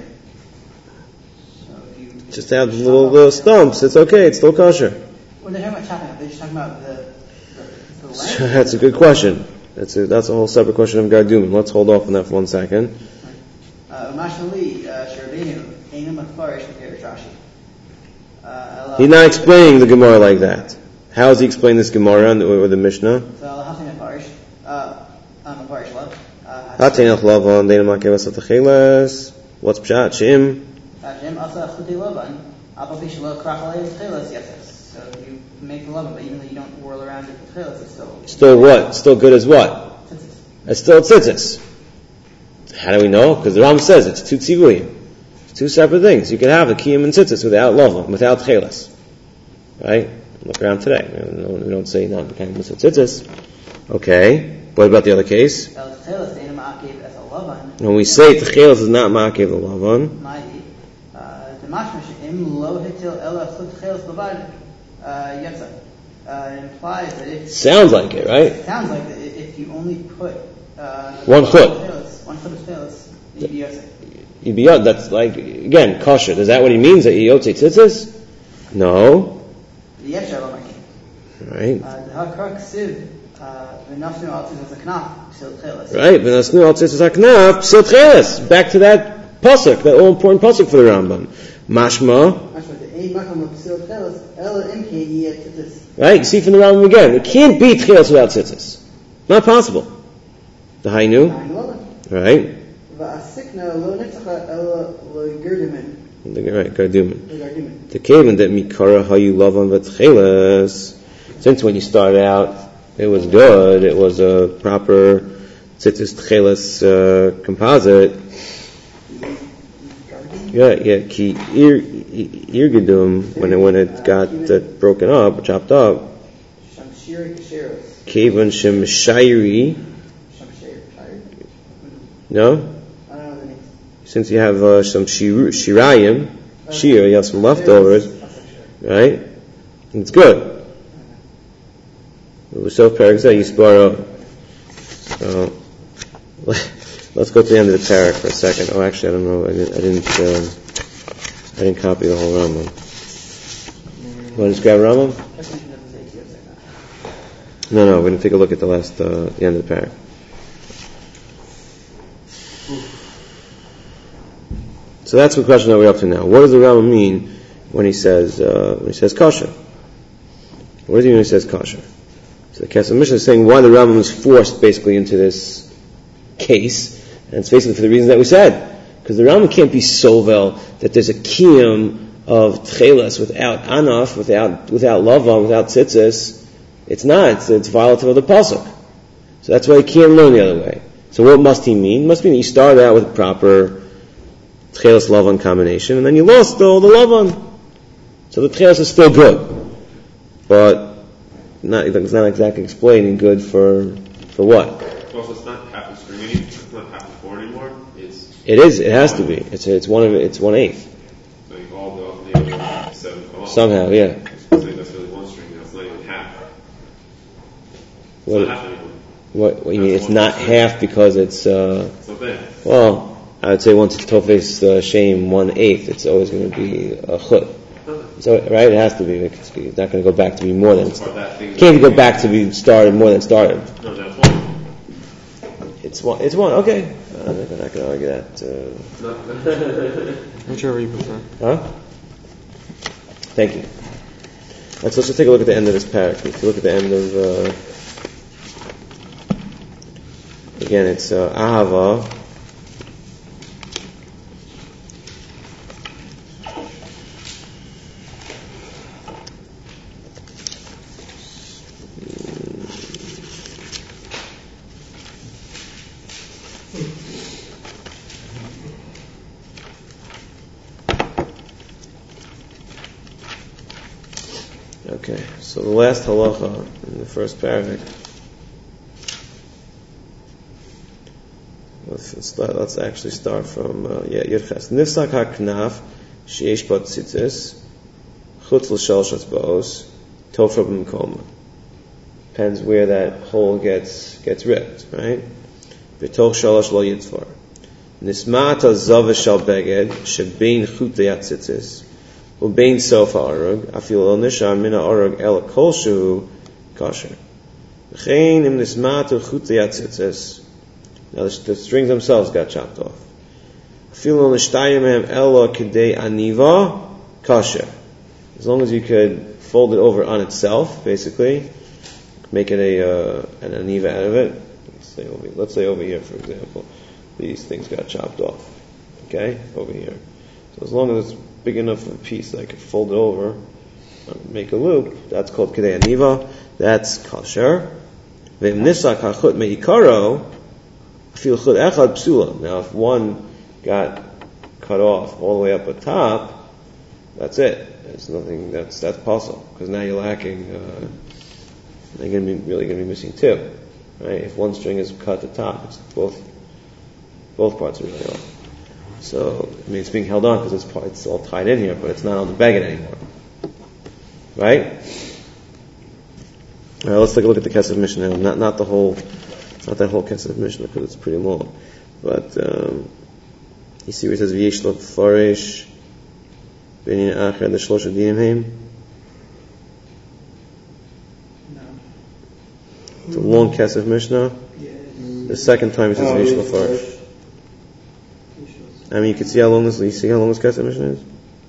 D: So if you.
A: Just have little, little stumps, it's okay, it's still kosher.
D: When they're talking about chopping up, they're just talking about the, the, the length.
A: That's a good question. That's a, that's a whole separate question of Gardumin. Let's hold off on that for one second.
D: Uh, Mashmali, Sherabenu, Einam Afarish, Peirish Rashi. Uh,
A: He's not explaining the Gemara like that. How does he explain this Gemara and the, or the Mishnah?
D: So Al-Hatim Afarish, uh, um, Afarish Love.
A: Hatinach Lavan, Deina Makevas Atachelas. What's Pshat? Shim?
D: Jim Asa Chuti Lavan, Apapish Lo Krachalei Tchelas, yes, yes. So you make the Lavan, but even though you don't whirl around it with Tchelas, it's still.
A: Still what? Still good as what?
D: Tzitzis.
A: It's still tzitzis. How do we know? Because the Ram says it's two tzivuyim. It's two separate things. You can have a kiyum and tzitzis without lavan, without chelas. Right? Look around today. We don't, we don't say not kind of tzitzis. Okay. What about the other case? When we say Tchelis is not Ma'akev the Lavan,
D: it implies that if
A: sounds like it, right?
D: It sounds like that if you only put uh,
A: one foot,
D: one foot of Tchelis, you'd be Yotze.
A: You'd be Yotze. That's like again kosher. Is that what he means that he Yotze tzitzis? No.
D: Right.
A: Right.
D: Right.
A: Back to that pasuk, that all important pasuk for the Rambam. Mashma. Right. You see from the Rambam again. It can't be tchelis without tzitzis. Not possible. The Hainu. Right. The right, gardumin. The kaven that mikara hayu lavan v'tcheles. Since when you started out, it was good. It was a proper tzitzis tcheles uh, composite. Yeah, yeah. Ki ir irgedum when it when it got uh, broken up, chopped up. Kaven shem shayri. No. Since you have uh, some shir, shirayim, shir, you have some leftovers, right? It's good. It was so parak you spar. So let's go to the end of the parak for a second. Oh, actually, I don't know. I didn't. I didn't, uh, I didn't copy the whole Rambam. Want to just grab Rambam? No, no. We're going to take a look at the last, uh, the end of the parak. So that's the question that we're up to now. What does the Rambam mean when he says uh, when he says kosher? What does he mean when he says kosher? So the Kesef Mishnah is saying why the Rambam is forced basically into this case, and it's basically for the reasons that we said. Because the Rambam can't be sovel that there's a kiyum of tcheles without anaf, without without lavan, without tzitzis. It's not. It's, it's violative of the pasuk. So that's why he can't learn the other way. So what must he mean? It must mean that you started out with a proper tcheles lavan combination, and then you lost all the lavan. So the tcheles is still good, but not, it's not exactly explaining good for for what.
E: Well, so it's not half the string anymore. It's not half the four anymore. It's
A: it is. It has to be. It's it's one of it's one eighth.
E: So you all the other seven come off.
A: Somehow, yeah.
E: So that's really one string. That's not even half. It's
A: What?
E: not half anymore.
A: What, what you
E: That's
A: mean? It's
E: one
A: not
E: string.
A: half because it's. Uh,
E: It's not there.
A: well, I would say once it's tofes uh, shame one eighth, it's always going to be a chut. So right, it has to be. It's not going to go back to be more than. It
E: It
A: can't go back to be started more than started.
E: No, that's one.
A: It's one. It's one. Okay. Uh, I'm not going to argue that. Uh,
C: Whichever you prefer.
A: huh? Thank you. Let's let's just take a look at the end of this parak. If you look at the end of. Uh, again, it's uh, ahava. Okay, so the last halacha in the first paragraph. Let's, start, let's actually start from uh, yeah Yirches. Nifsak haknaf sheyesh bat tzitzis chutz l'shalosh atzbaos tofra b'mkoma. Depends where that hole gets gets ripped, right? B'toch shalosh lo yitvar. Nismat al-zav shal beged shebein chutei atzitzis. Ubein sof ha'arug, afil el nishar min ha'arug el kol shehu kosher. V'chein im nismatu chutei atzitzis. Now the, the strings themselves got chopped off. Afil el nishtayim mehem elo kidei aniva kosher. As long as you could fold it over on itself, basically, make it a uh, an aniva out of it. Let's say over, let's say over here, for example, these things got chopped off. Okay, over here. So as long as it's big enough of a piece that I could fold it over, make a loop, that's called Kedei Aniva, that's kosher. Ve'im nisak hachut me'ikaro, afil chut echad psula. Now if one got cut off all the way up at top, That's it. There's nothing that's that's possible because now you're lacking. Uh, you're going to be really going to be missing two, right? If one string is cut at the top, it's both both parts are really off. So I mean, it's being held on because it's part, it's all tied in here, but it's not on the beggar anymore, right? All right, let's take a look at the Kesef Mishnah. Not not the whole, not that whole Kesef Mishnah because it's pretty long, but um, you see where it says V'yesh lo farish b'inyan acher the shlosh dinim heim. It's a long Kesef Mishnah. The second time it says V'yesh lo farish. I mean, you can see how long this. You see how long this Kesef Mishnah is.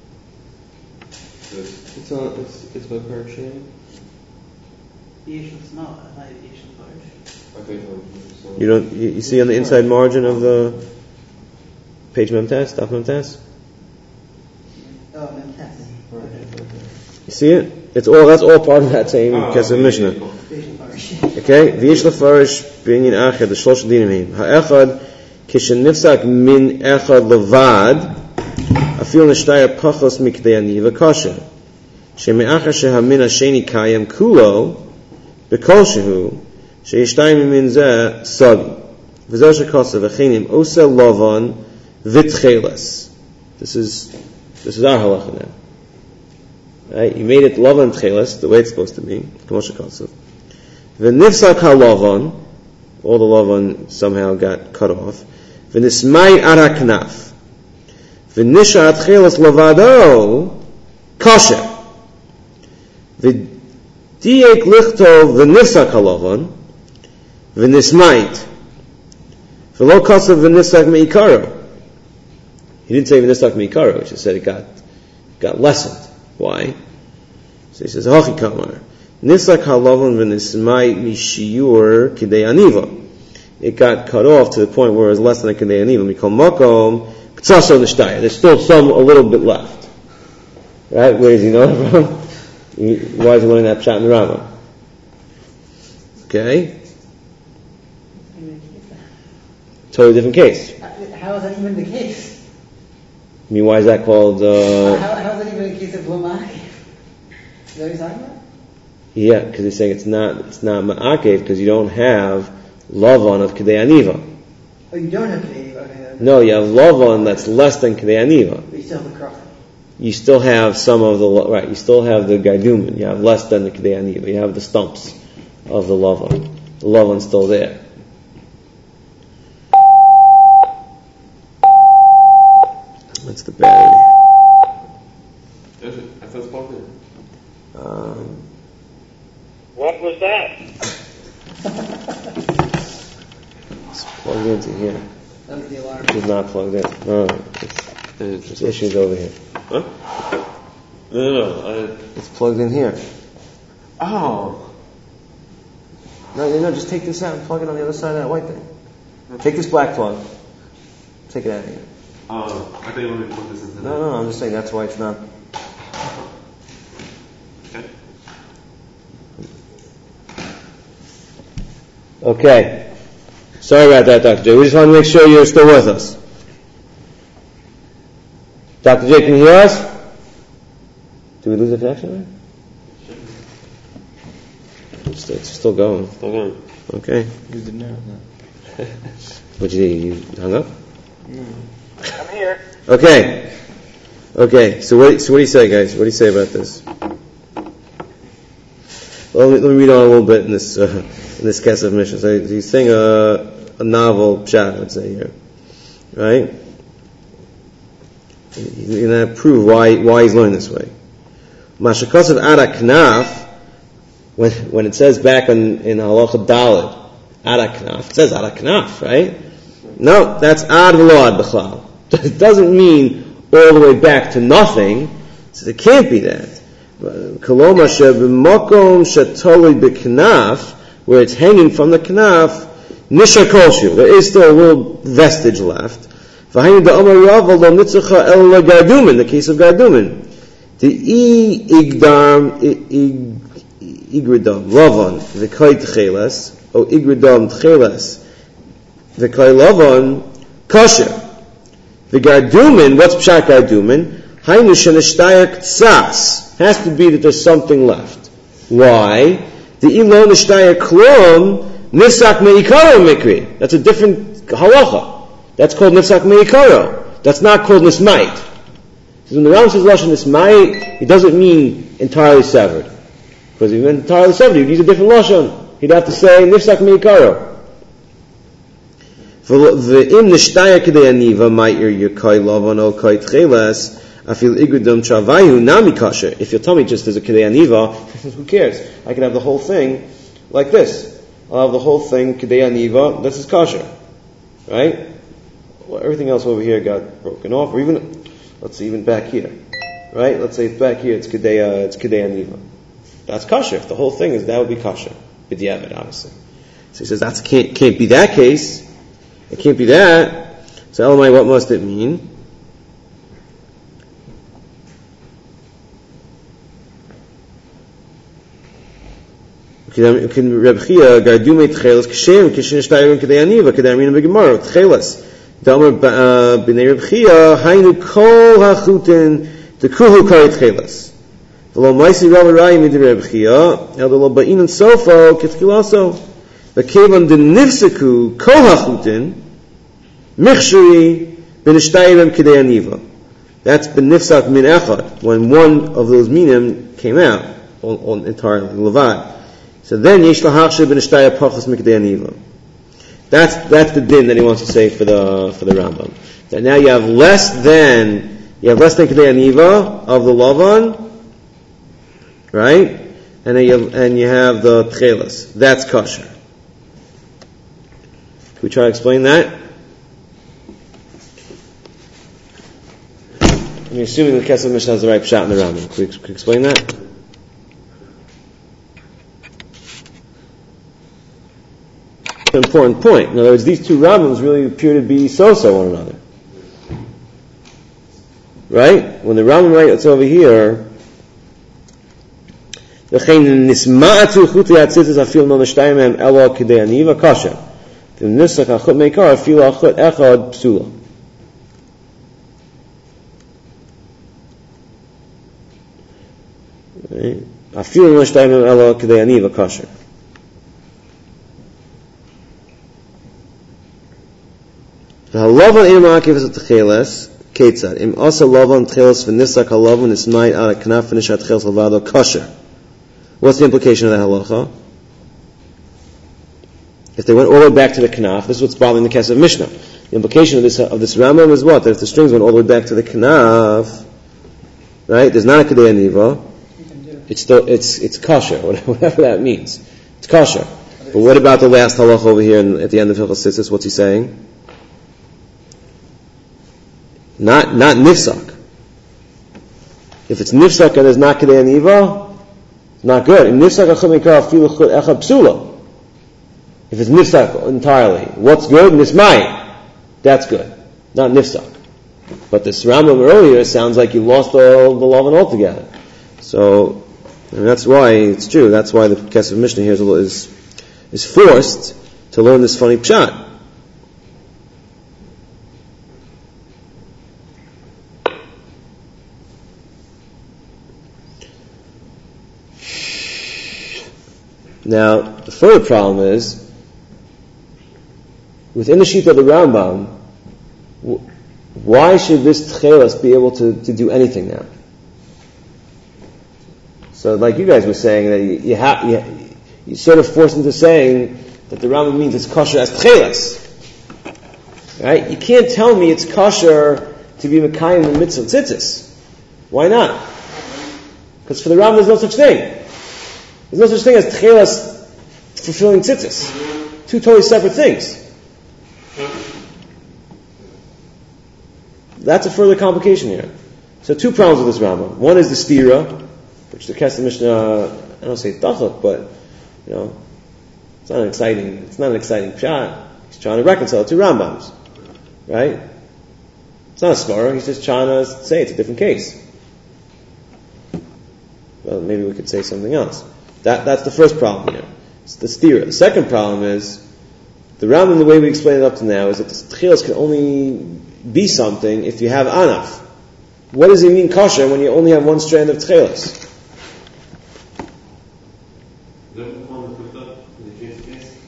C: It's on. It's it's by Parkshan.
D: Yesh no, not Yesh
E: I think so.
A: You don't. You, you see on the inside margin of the page Memtes, top Memtes.
D: Oh, Memtes.
A: You see it? It's all. That's all part of that same oh, Kesef Mishnah. Okay. V'yesh lefarish b'inyan acher the shlosh dinim heim ha'echad kishenifsak min echad levad afil neshtaya pachos mikdei aniva kasha sheme'acher shehamin hasheni kayem kulo b'kol shehu sheyishtayim min zeh sagi v'zeh shekosav v'chenim ose lovan v'tcheles. This is this is our halacha now. Right? You made it lovan tcheles the way it's supposed to be. K'mo shekosav. V'nifsak ha'lovan, all the lovan somehow got cut off. V'nismai ara knaf. V'nisha atcheles lavado kasher. V'diek lichtov v'nifsak ha'lovan. V'nismait. V'lo kasav v'nifsak me'ikaro. He didn't say v'nifsak me'ikaro, he just said it got, got lessened. Why? So he says, hachi kamar. Nisak halavan v'nismai mishiur kidei aniva. It got cut off to the point where it was less than a kidei aniva. Mikol makom k'tzaso nishtaya. There's still some, a little bit left. Right? Where does he know it from? Why is he learning that pshat in the Rambam? Okay? Totally different case.
D: How is that even the case?
A: I mean, why is that called... Uh,
D: how, how is that even a case of Lomaki? Is that what he's talking about?
A: Yeah, because he's saying it's not it's not ma'akev because you don't have lavan of kedei aniva.
D: Oh, you don't have kedei aniva. Okay.
A: No, you have lavan that's less than kedei aniva.
D: But you still have the crop.
A: You still have some of the right. You still have the gaidumin. You have less than the kedei aniva. You have the stumps of the lavan. The lavan's still there. That's the battery.
E: Is it? I thought it's plugged in.
A: Um,
B: What was that?
A: It's plugged into here.
D: That was the alarm.
A: It's not plugged in. No, it's, there's issues over here.
E: Huh? No, no, no. I,
A: It's plugged in here.
E: oh.
A: No, no, no, just take this out and plug it on the other side of that white thing. Take this black plug. Take it out of here.
E: Oh, I think you want me to plug this into
A: No, no, no, I'm just saying that's why it's not.
E: Okay.
A: Okay. Sorry about that, Doctor J. We just want to make sure you're still with us. Doctor J, can you hear us? Did we lose the connection? It's, it's still going.
E: Still going.
A: Okay.
C: You didn't know that.
A: What'd you do? You hung up?
C: No.
B: I'm here.
A: Okay. Okay. So what? So what do you say, guys? What do you say about this? Well, let me, let me read on a little bit in this uh, in this Kesef Mishnah. So he's saying a, a novel pshat, I'd say here, right? He's going to prove why why he's learning this way. Mashakasav Ada Knaf. When when it says back in in Halacha Daled Ada Knaf, it says Ada Knaf, right? No, that's Ad V'lo Ad B'chlal. It doesn't mean all the way back to nothing. So it can't be that. Koloma she'b'makom she'tolui b'knaf, where it's hanging from the knaf, nishar kolshu. There is still a little vestige left. V'hayin da'amar Rava lo nitzucha el gardumin, the case of gardumin. The i igdam igridam lavan v'kai tcheles, o igridam tcheles v'kai lavan kasher. The gardumin, what's pshat gardumin? Hainu shenishtayer ktsas. Has to be that there's something left. Why? The ilo nishtayer klum nifsak meikaro mikri. That's a different halacha. That's called nifsak meikaro. That's not called nismait. So when the Rambam says lashon nismait, it doesn't mean entirely severed. Because if he meant entirely severed, he'd use a different lashon. He'd have to say nifsak meikaro. V'im nishtaya k'dei aniva ma'ir yekay lavan o kay tcheles afil igudum chavayu nami kasher. If you'll tell me just as a k'dei aniva, who cares? I can have the whole thing like this. I'll have the whole thing k'dei aniva. This is kasher, right? Well, everything else over here got broken off, or even let's see, even back here, right? Let's say it's back here. It's k'dei, uh, it's k'dei aniva. That's kasher. If the whole thing is, that would be kasher. B'diavad, obviously. So he says that can't can't be that case. It can't be that. So Elamai, what must it mean? Can Reb Chia gardume tchelas kshem kishin shtayrim kedei aniva kedei amina begemara tchelas damer b'nei Reb Chia hainu kol hachutin tekuhu kari tchelas v'lo ma'isi Rav Arayim midi Reb Chia el lo ba'in and sofo ketchilaso v'kevan de nifseku kol hachutin michshuri b'nishtayrim kedei aniva. That's b'nifsak min echad, when one of those minim came out on, on entirely levad. So then yesh lahachshe b'nishtaya pachas mikdei aniva. That's that's the din that he wants to say for the for the Rambam. That now you have less than you have less than kedei aniva of the lavan, right? And then you have, and you have the tchelas. That's kosher. Can we try to explain that? I'm assuming the Kesef Mishnah has the right pshat in the Rambam. Can we, can we explain that? An important point. In other words, these two Rambams really appear to be so-so one another. Right? When the Rambam writes over here, "V'chein nisma'atu chutei hatzitzis afil no nishtayim mehem elo kedei aniva kasher. V'nisach achut meikar afil achut echad psula." Afil no nishtayim mehem elo kedei aniva kasher. Halavan im akiv is tcheles ketzad im also lavan tcheles v'nisak halavan is night out of knaf v'nishat tcheles lavado kasher. What's the implication of that halacha? If they went all the way back to the knaf, this is what's bothering the Kesef Mishnah. The implication of this of this Rambam is what? That if the strings went all the way back to the knaf, right? There's not a kedei aniva. It's still it's it's kasher, whatever that means. It's kasher. But what about the last halacha over here in, at the end of Hilchos Tzitzis? What's he saying? Not not nifsak. If it's nifsak and there's not kedei aniva, it's not good. And nifsak achut meikar afilu chut echad psula. If it's nifsak entirely, what's good? Nismai. That's good. Not nifsak. But this Rambam earlier sounds like you lost all the lavan altogether. So and that's why it's true. That's why the Kesef Mishnah here is is forced to learn this funny pshat. Now, the further problem is, within the sheet of the Rambam, why should this tchelas be able to, to do anything now? So, like you guys were saying, that you, you, ha, you, you sort of forced into saying that the Rambam means it's kosher as tchelas. Right? You can't tell me it's kosher to be mekayim in the mitzvah of tzitzis. Why not? Because for the Rambam there's no such thing. There's no such thing as tchelas fulfilling tzitzis. Two totally separate things. That's a further complication here. So two problems with this Rambam. One is the stira, which the Kesef Mishnah, I don't say tachak, but you know, it's not an exciting. It's not an exciting pshat. He's trying to reconcile two Rambams, right? It's not a svara. He's just trying to say it's a different case. Well, maybe we could say something else. That, that's the first problem here. It's the stira. The second problem is, the Rambam, the way we explain it up to now, is that the tchelas can only be something if you have anaf. what does he mean kosher when you only have one strand of tchelas?
E: Is that what we call the kunta in the change case?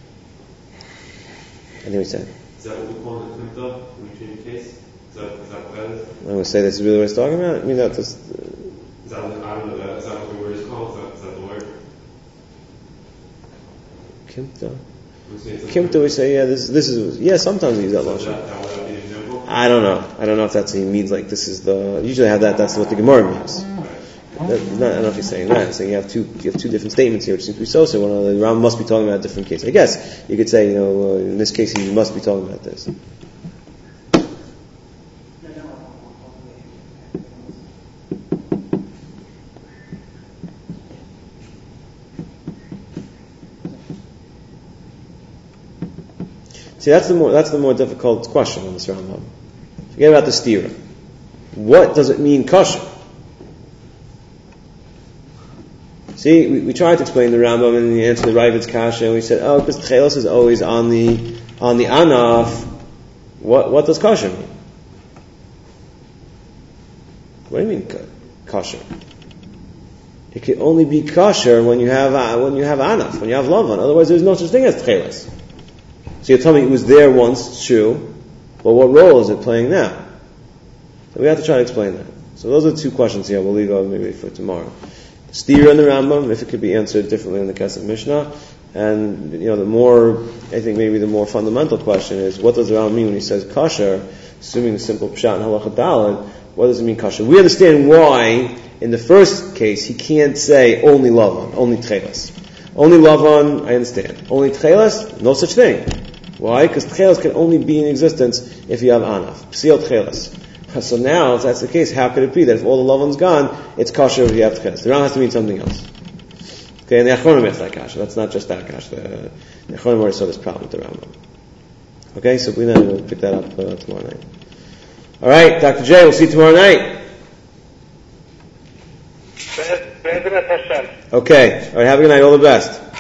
A: I think we said.
E: Is that what we call the kunta when we change the case? Is that, is that what that is?
A: I'm going to say this is really what he's talking about. I mean, that's just, uh,
E: Is that what, I don't know that. Is that what the word is called? Is that, is that the word?
A: kimta.
E: We say it's a
A: Kimta, we say, yeah, this, this is, yeah, sometimes we use that
E: So
A: lotion.
E: that, that would that be an example?
A: I don't know. I don't know if that's what he means. Like this is the usually I have that. That's what the Gemara means. That, not, I don't know if he's saying that. He's saying you have two you have two different statements here, which seems to be so. So one of the Ram must be talking about a different case. I guess you could say, you know, uh, in this case he must be talking about this. See, that's the more that's the more difficult question on this Rambam. Forget about the stira. What does it mean kosher? See, we, we tried to explain the Rambam and the answer to the Ravid's kasha, and we said, oh, because tchelos is always on the on the anaf. What what does kosher mean? What do you mean kosher? It can only be kosher when you have uh, when you have anaf, when you have lavan. Otherwise, there's no such thing as tchelos. So you tell me it was there once, it's true, but what role is it playing now? So we have to try to explain that. So those are the two questions here. We'll leave out maybe for tomorrow. The Stira and the Rambam, if it could be answered differently in the Kesef Mishnah, and you know the more, I think maybe the more fundamental question is, what does the Rambam mean when he says kosher? Assuming the simple pshat and halacha daled, what does it mean kosher? We understand why in the first case he can't say only lavan, only tchelas. Only lavan, I understand. Only tchelas, no such thing. Why? Because tchelas can only be in existence if you have anaf. Psil tchelas. So now, if that's the case, how could it be that if all the lavan's gone, it's kosher if you have tchelas? The Ram has to mean something else. Okay, and the Achronim has that kasha. That's not just that kasha. The, the Achronim already saw this problem with the Rambam. Okay, so we then will pick that up uh, tomorrow night. All right, Doctor J, we'll see you tomorrow night. Okay, all right, have a good night. All the best.